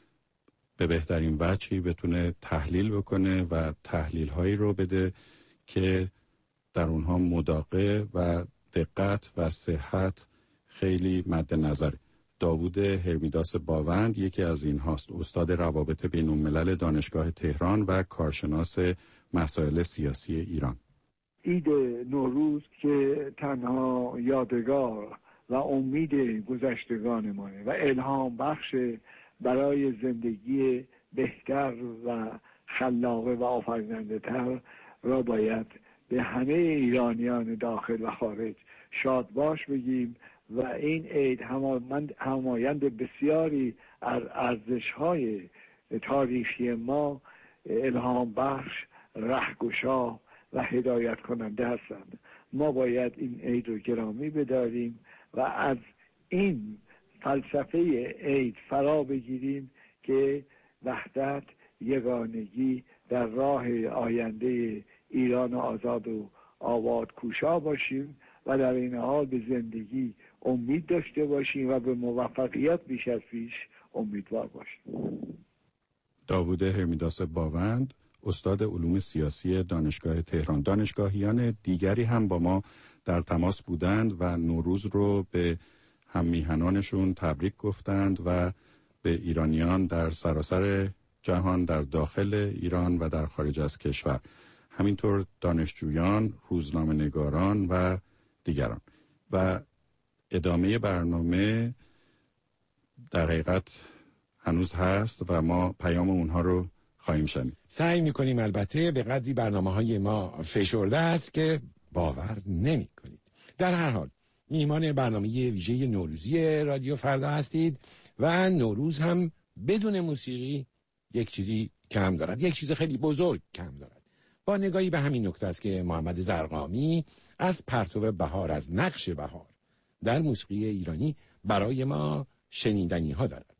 S19: به بهترین وجهی بتونه تحلیل بکنه و تحلیل‌هایی رو بده که در اونها مداقع و دقت و صحت خیلی مد نظر. داوود هرمیداس باوند یکی از این هاست، استاد روابط بین الملل دانشگاه تهران و کارشناس مسائل سیاسی ایران.
S22: عید نوروز که تنها یادگار و امید گذشتگان مانه و الهام بخش برای زندگی بهتر و خلاقه و آفریننده تر را باید به همه ایرانیان داخل و خارج شاد باش بگیم و این عید همایند بسیاری از ارزش‌های تاریخی ما الهام بخش، رهگشا و هدایت کننده هستند. ما باید این عید رو گرامی بداریم و از این فلسفه عید فرا بگیریم که وحدت، یگانگی در راه آینده ایران آزاد و آباد کوشا باشیم و در این حال به زندگی امید داشته باشیم و به موفقیت بیش از پیش امیدوار باشیم.
S19: داوود هرمیداس باوند، استاد علوم سیاسی دانشگاه تهران. دانشگاهیان دیگری هم با ما در تماس بودند و نوروز رو به هممیهنانشون تبریک گفتند و به ایرانیان در سراسر جهان، در داخل ایران و در خارج از کشور، همینطور دانشجویان، روزنامه‌نگاران و دیگران. و ادامه برنامه در حقیقت هنوز هست و ما پیام اونها رو خواهیم شنید.
S3: سعی میکنیم البته به قدری برنامه‌های ما فشرده است که باور نمی‌کنید. در هر حال میهمان برنامه ویژه نوروزی رادیو فردا هستید و نوروز هم بدون موسیقی یک چیزی کم دارد، یک چیز خیلی بزرگ کم دارد. با نگاهی به همین نکته است که محمد زرقامی از پرتو بهار، از نقش بهار در موسیقی ایرانی برای ما شنیدنی ها دارد.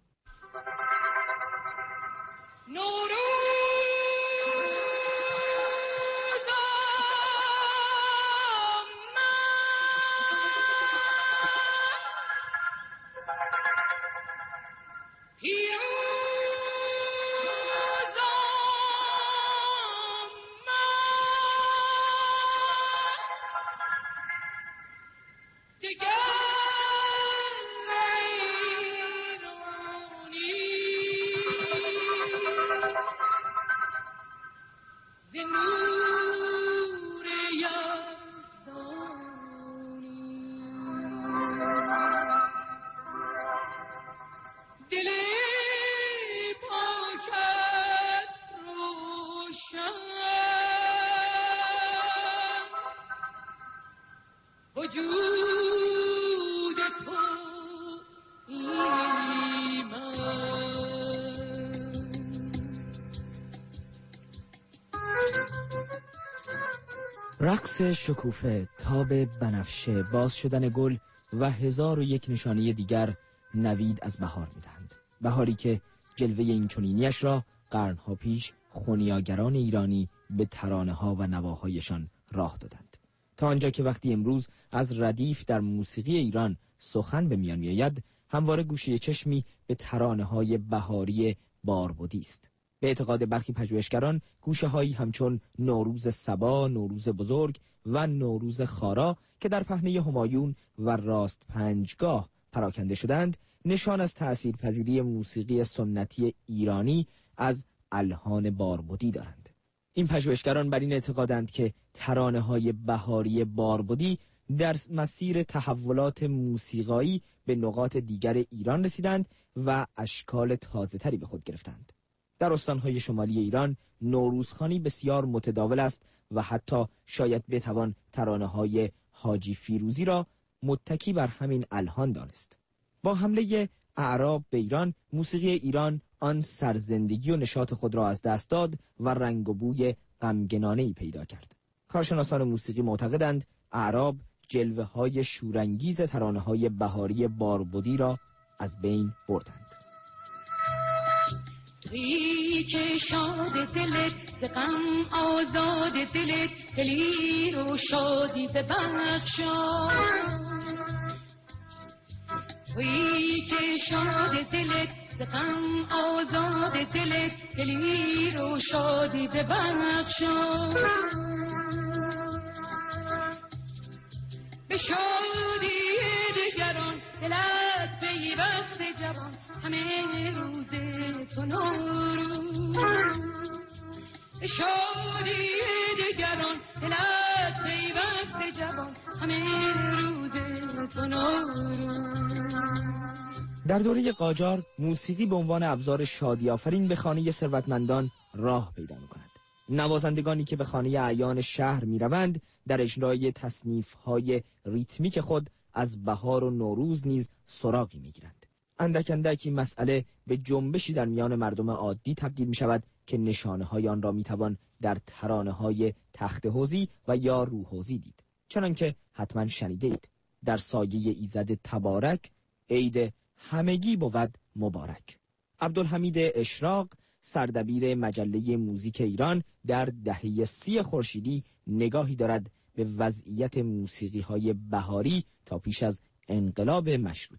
S4: رقص شکوفه، تاب بنفشه، باز شدن گل و 1001 نشانه دیگر نوید از بهار می‌دهند. بهاری که جلوه این چنینیش را قرنها پیش خونیاگران ایرانی به ترانه‌ها و نواهایشان راه دادند. تا آنجا که وقتی امروز از ردیف در موسیقی ایران سخن به میان می‌آید، همواره گوشه چشمی به ترانه‌های بهاری باربدی است. به اعتقاد برخی پژوهشگران، گوشه‌هایی همچون نوروز صبا، نوروز بزرگ و نوروز خارا که در پهنه همایون و راست پنجگاه پراکنده شدند، نشان از تأثیرپذیری موسیقی سنتی ایرانی از الحان باربدی دارند. این پژوهشگران بر این اعتقادند که ترانه‌های بهاری باربدی در مسیر تحولات موسیقایی به نقاط دیگر ایران رسیدند و اشکال تازه‌تری به خود گرفتند. در استانهای شمالی ایران نوروزخوانی بسیار متداول است و حتی شاید بتوان ترانه‌های حاجی فیروزی را متکی بر همین الحان دانست. با حمله اعراب به ایران، موسیقی ایران آن سرزندگی و نشاط خود را از دست داد و رنگ و بوی غمگنانه‌ای پیدا کرد. کارشناسان موسیقی معتقدند اعراب جلوه‌های شورانگیز ترانه‌های بهاری باربدی را از بین بردند.
S1: که شاد دلت ز غم آزاد دلت، دلیر و شادی ببخشا. که شاد دلت ز غم آزاد دلت، دلیر و شادی ببخشا. به شادی دگران دلت پیوست جوان، همه روز تو نوروز. شادی دگران دلت پیوست جوان، همه روز تو نوروز.
S4: در دوره قاجار موسیقی به عنوان ابزار شادی آفرین به خانه ثروتمندان راه پیدا می‌کند. نوازندگانی که به خانه اعیان شهر می‌روند در اجرای تصنیف‌های ریتمیک خود از بهار و نوروز نیز سراغی می‌گیرند. اندک اندک این مسئله به جنبشی در میان مردم عادی تبدیل می‌شود که نشانه‌های آن را می‌توان در ترانه‌های تخت حوزی و یا روحوزی دید. چنانکه حتما شنیدید در سایه ایزد تبارک، عید همگی بود مبارک. عبدالحمید اشراق، سردبیر مجله موزیک ایران، در دهه 30 خورشیدی نگاهی دارد به وضعیت موسیقی‌های بهاری تا پیش از انقلاب مشروطه.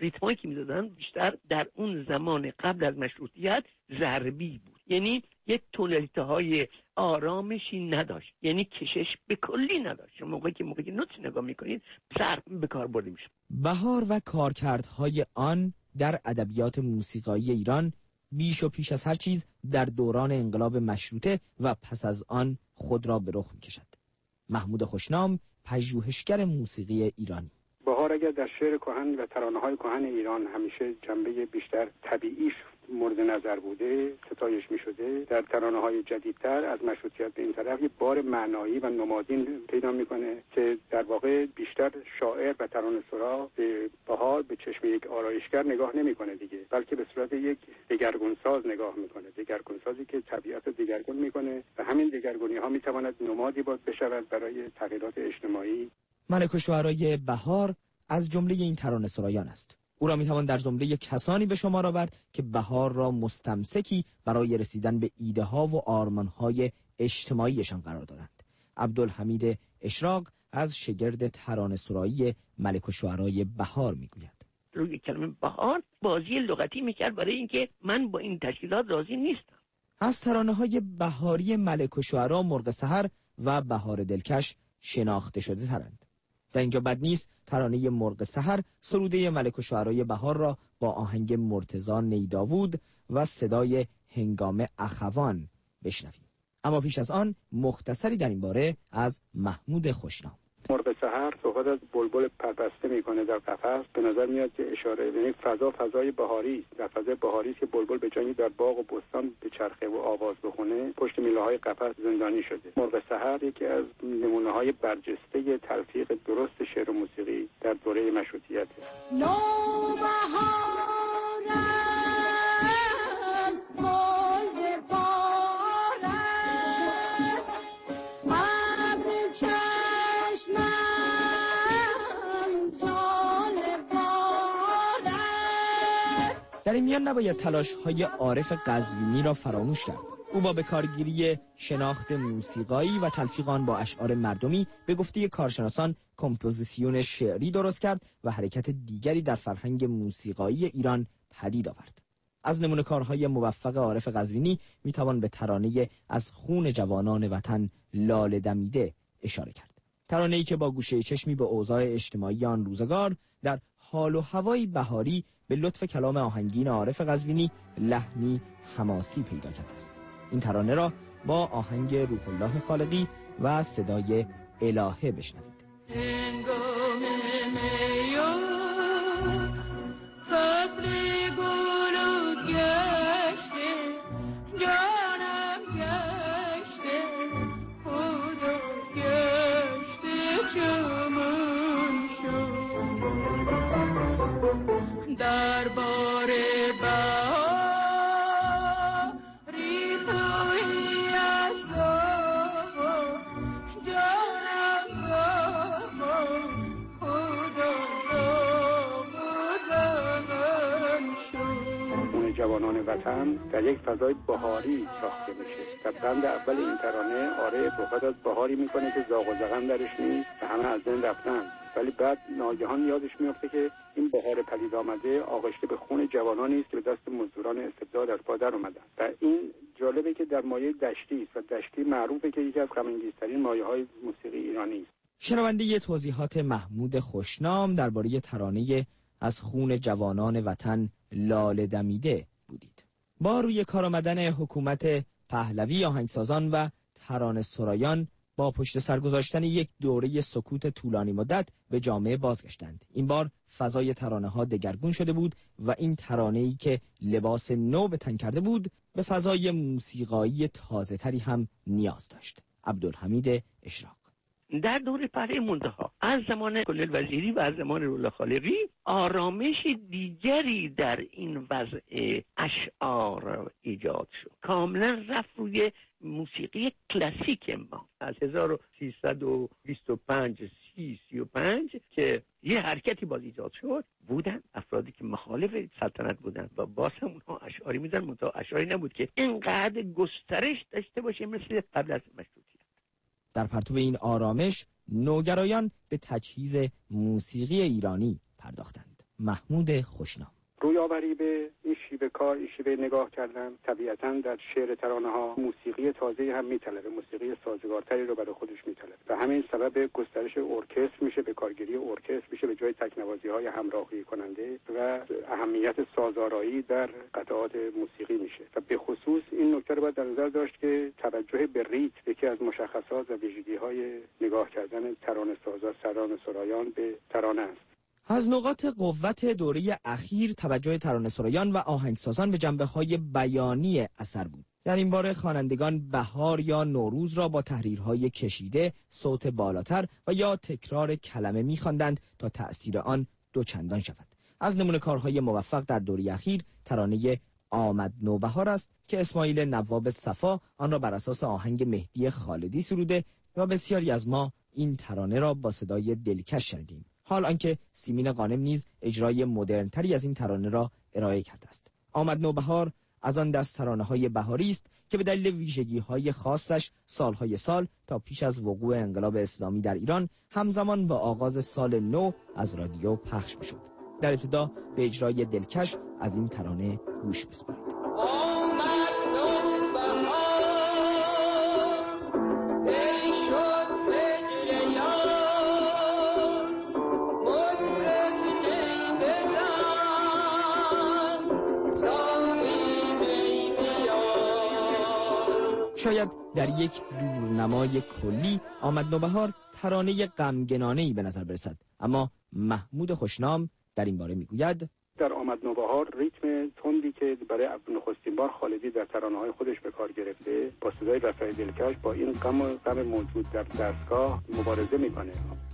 S5: ریتمایی که می‌دادن بیشتر در اون زمان قبل از مشروطیت ضربی بود، یعنی یک تونالیته‌های آرامشی نداشت، یعنی کشش به کلی نداشت. موقعی که نوت نگاه می‌کنید ضرب به کار برده میشه.
S4: بهار و کارکردهای آن در ادبیات موسیقایی ایران بیش و پیش از هر چیز در دوران انقلاب مشروطه و پس از آن خود را به رخ می‌کشد. محمود خوشنام، پژوهشگر موسیقی ایرانی.
S8: بهار اگر در شعر کهن و ترانه‌های کهن ایران همیشه جنبه بیشتر طبیعیش مورد نظر بوده، ستایش می‌شده، در ترانه‌های جدیدتر از مشروطیت به این طرف یک بار معنایی و نمادین پیدا می‌کنه که در واقع بیشتر شاعر و ترانه‌سرا به بهار به چشم یک آرایشگر نگاه نمی‌کنه دیگه، بلکه به صورت یک دگرگونساز نگاه می‌کنه، دگرگونسازی که طبیعت رو دگرگون می‌کنه و همین دگرگونی‌ها می‌تواند نمادی بشود برای تغییرات اجتماعی.
S4: ملک الشعرای بهار از جمله این ترانه‌سرایان است. او را میتوان در زمره کسانی به شمار آورد که بهار را مستمسکی برای رسیدن به ایده ها و آرمان های اجتماعیشان قرار دادند. عبدالحمید اشراق از شگرد ترانه‌سرایی ملک الشعرای بهار میگوید:
S5: روی کلمه بهار بازی لغتی میکرد برای اینکه من با این تشکیلات راضی نیستم.
S4: از ترانه‌های بهاری ملک الشعرا مرغ سحر و بهار دلکش شناخته شده ترند. در اینجا بد نیست ترانه مرغ سحر سروده ملک الشعرای بهار را با آهنگ مرتضی نیداوود و صدای هنگام اخوان بشنویم. اما پیش از آن مختصری در این باره از محمود خوشنام.
S8: مرغ سحر صحبت از بلبل پربسته میکنه در قفس. به نظر میاد که اشاره به یک فضای بهاری است. در فضای بهاری است که بلبل به جای در باغ و بستان به چرخه و آواز بخونه پشت میله‌های قفس زندانی شده. مرغ سحر یکی از نمونه‌های برجسته تلفیق درست شعر و موسیقی در دوره مشروطیت است.
S4: در این میان نباید تلاش‌های عارف قزوینی را فراموش کرد. او با به کارگیری شناخت موسیقایی و تلفیق آن با اشعار مردمی به گفته کارشناسان کمپوزیسیون شعری درست کرد و حرکت دیگری در فرهنگ موسیقایی ایران پدید آورد. از نمونه کارهای موفق عارف قزوینی میتوان به ترانه از خون جوانان وطن لاله دمیده اشاره کرد. ترانه‌ای که با گوشه چشمی به اوضاع اجتماعی آن روزگار در حال و هوای بهاری به لطف کلام آهنگین عارف قزوینی لحنی حماسی پیدا کرده است. این ترانه را با آهنگ روح الله خالقی و صدای الهه بشنوید.
S1: هنگام میو فصل گل و گشته جانم گشته خدا گشته چمن شد در بار بهاری تویی از جانم خدا زمن شد.
S8: جوانان وطن در یک فضای بهاری ساخته میشه. در بند اول این ترانه عارف صحبت از بهاری میکنه که زاغ و زغن درش نیست و همه از بین رفتن، ولی بعد ناگهان یادش میفته که این بهار پدید آمده آغشته به خون جوانانی است که به دست مزدوران استبداد از پا در اومدن. و این جالبه که در مایه دشتی است و دشتی معروفه که یکی از غم‌انگیزترین مایه‌های موسیقی ایرانی است.
S4: شنونده توضیحات محمود خوشنام درباره ترانه از خون جوانان وطن لاله دمیده بودید. با روی کار آمدن حکومت پهلوی آهنگسازان و ترانه‌سرایان با پشت سر گذاشتن یک دوره سکوت طولانی مدت به جامعه بازگشتند. این بار فضای ترانه‌ها دگرگون شده بود و این ترانه‌ای که لباس نو به تن کرده بود به فضای موسیقایی تازه‌تری هم نیاز داشت. عبدالحمید اشراق.
S5: در دور پهلوی منتها از زمان کلل وزیری و از زمان روح الله خالقی آرامش دیگری در این وضع اشعار ایجاد شد. کاملا رفت روی موسیقی کلاسیک ما از 1325 35 که یه حرکتی باز ایجاد شد. بودن افرادی که مخالف سلطنت بودن و باز هم اونها اشعاری میزن، منتها اشعاری نبود که اینقدر گسترش داشته باشه مثل قبل از مشروطیت.
S4: در پرتو این آرامش نوگرایان به تجهیز موسیقی ایرانی پرداختند. محمود خوشنام.
S8: رویاوری به این شیوه کار، این شیوه نگاه کردن طبیعتاً در شعر ترانه‌ها موسیقی تازه‌ای هم میطلبه، موسیقی سازگارتری رو برای خودش میطلبه و همین سبب گسترش ارکستر میشه، به کارگیری ارکستر میشه به جای تکنوازی‌های همراهی کننده و اهمیت سازآرایی در قطعات موسیقی میشه و به خصوص این نکته رو باید در نظر داشت که توجه به ریتم یکی از مشخصات و ویژگی‌های نگاه کردن ترانه‌سرایان به ترانه است.
S4: از نقاط قوت دوره اخیر توجه ترانه‌سرایان و آهنگسازان به جنبه‌های بیانی اثر بود. در این باره خوانندگان بهار یا نوروز را با تحریرهای کشیده، صوت بالاتر و یا تکرار کلمه می‌خواندند تا تأثیر آن دوچندان شود. از نمونه کارهای موفق در دوره اخیر ترانه آمد نوبهار است که اسماعیل نواب صفا آن را بر اساس آهنگ مهدی خالدی سروده و بسیاری از ما این ترانه را با صدای دلکش شنیدیم. حال آنکه سیمین غانم نیز اجرای مدرن‌تری از این ترانه را ارائه کرده است. آمد نوبهار از آن دست ترانه‌های بهاری است که به دلیل ویژگی‌های خاصش سالهای سال تا پیش از وقوع انقلاب اسلامی در ایران همزمان با آغاز سال نو از رادیو پخش می‌شد. در ابتدا به اجرای دلکش از این ترانه گوش بسپارید. شاید در یک دورنمای کلی آمد نوبهار ترانه غمگنانه‌ای به نظر برسد، اما محمود خوشنام در این باره میگوید
S8: در آمد نوبهار ریتم تندی که برای نخستین بار خالدی در ترانه‌های خودش به کار گرفته با صدای رسای دلکش با این غم موجود در دستگاه مبارزه میکنه.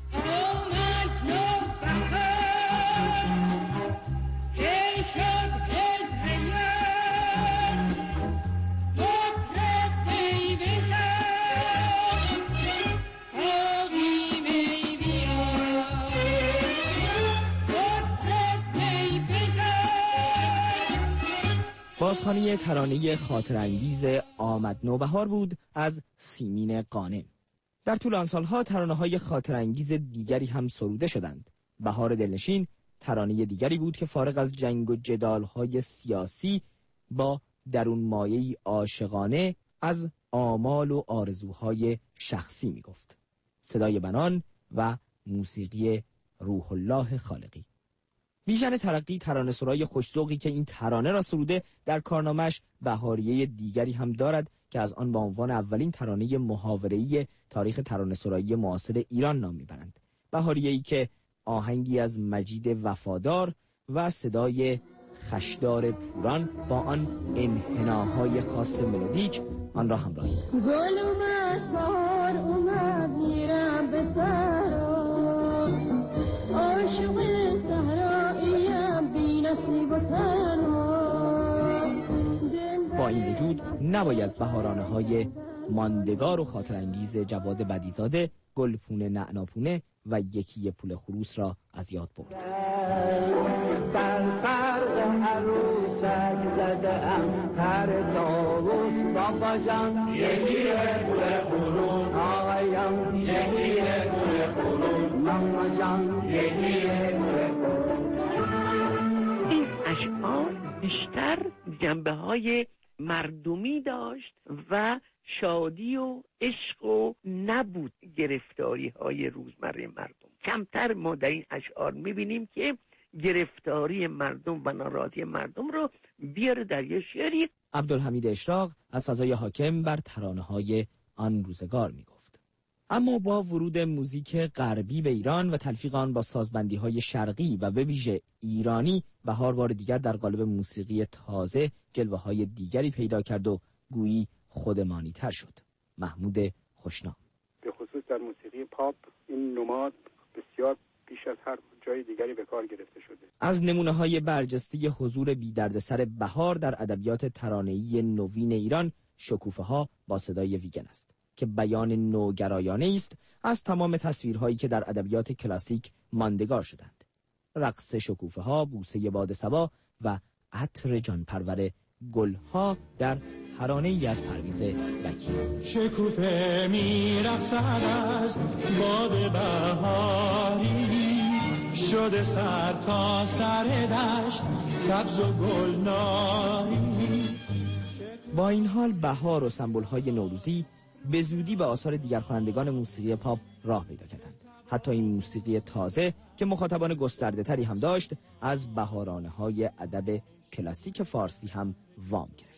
S4: بازخوانی ترانه خاطرانگیز آمد نوبهار بود از سیمین غانم. در طول آن سالها ترانه‌های خاطرانگیز دیگری هم سروده شدند. بهار دلنشین ترانه دیگری بود که فارغ از جنگ و جدال‌های سیاسی با درون مایه‌ای عاشقانه از آمال و آرزوهای شخصی می‌گفت. صدای بنان و موسیقی روح الله خالقی. بیژن ترقی ترانه‌سرای خوش‌ذوقی که این ترانه را سروده در کارنامه‌اش بهاریه دیگری هم دارد که از آن با عنوان اولین ترانه محاوره‌ای تاریخ ترانه‌سرایی معاصر ایران نام می‌برند. بهاریه‌ای که آهنگی از مجید وفادار و صدای خشدار پوران با آن انحناهای خاص ملودیک آن را همراهی می‌کند.
S1: گل اومد بهار اومد میرم به صحرا عاشق صحراییم بی نصیب و تنها.
S4: با این وجود نباید بهارانه‌های ماندگار و خاطرانگیز جواد بدیزاده، گلپونه نعناپونه و یکی پول خروس را از یاد برد.
S1: در فرق عروسک زدم هر تابوت بابا جان یکی پول خروس آقایان یکی پول خروس ماما جان یکی پول خروس.
S5: این اشعار بیشتر جنبه‌های مردمی داشت و شادی و عشق و نبود گرفتاری‌های روزمره مردم. کمتر ما در این اشعار می‌بینیم که گرفتاری مردم و ناراحتی مردم رو بیاره در یه شعری.
S4: عبدالحمید اشراق از فضای حاکم بر ترانه‌های آن روزگار میگفت. اما با ورود موزیک غربی به ایران و تلفیق آن با سازبندی‌های شرقی و به ویژه ایرانی، بهار بار دیگر در قالب موسیقی تازه جلوه‌های دیگری پیدا کرد و گویی خودمانی‌تر شد. محمود خوشنام.
S8: به خصوص در موسیقی پاپ این نماد بسیار بیش از هر جای دیگری به کار گرفته شده.
S4: از نمونه‌های برجسته حضور بی دردسر بهار در ادبیات ترانه‌ای نوین ایران، شکوفه‌ها با صدای ویگن است که بیان نوگرایانه است از تمام تصویرهایی که در ادبیات کلاسیک ماندگار شدند. رقص شکوفه‌ها، بوسه باد صبا و عطر جانپرور گلها در ترانه‌ای از پرویز وکیل.
S1: شکوفه می‌رقصد از باد بهاری
S9: شده سر تا سر دشت سبز و گلناری.
S4: با این حال بهار و سمبول‌های نوروزی به زودی به آثار دیگر خوانندگان موسیقی پاپ راه پیدا کردند. حتی این موسیقی تازه که مخاطبان گسترده تری هم داشت از بهارانه‌های ادب کلاسیک فارسی هم وام گرفت.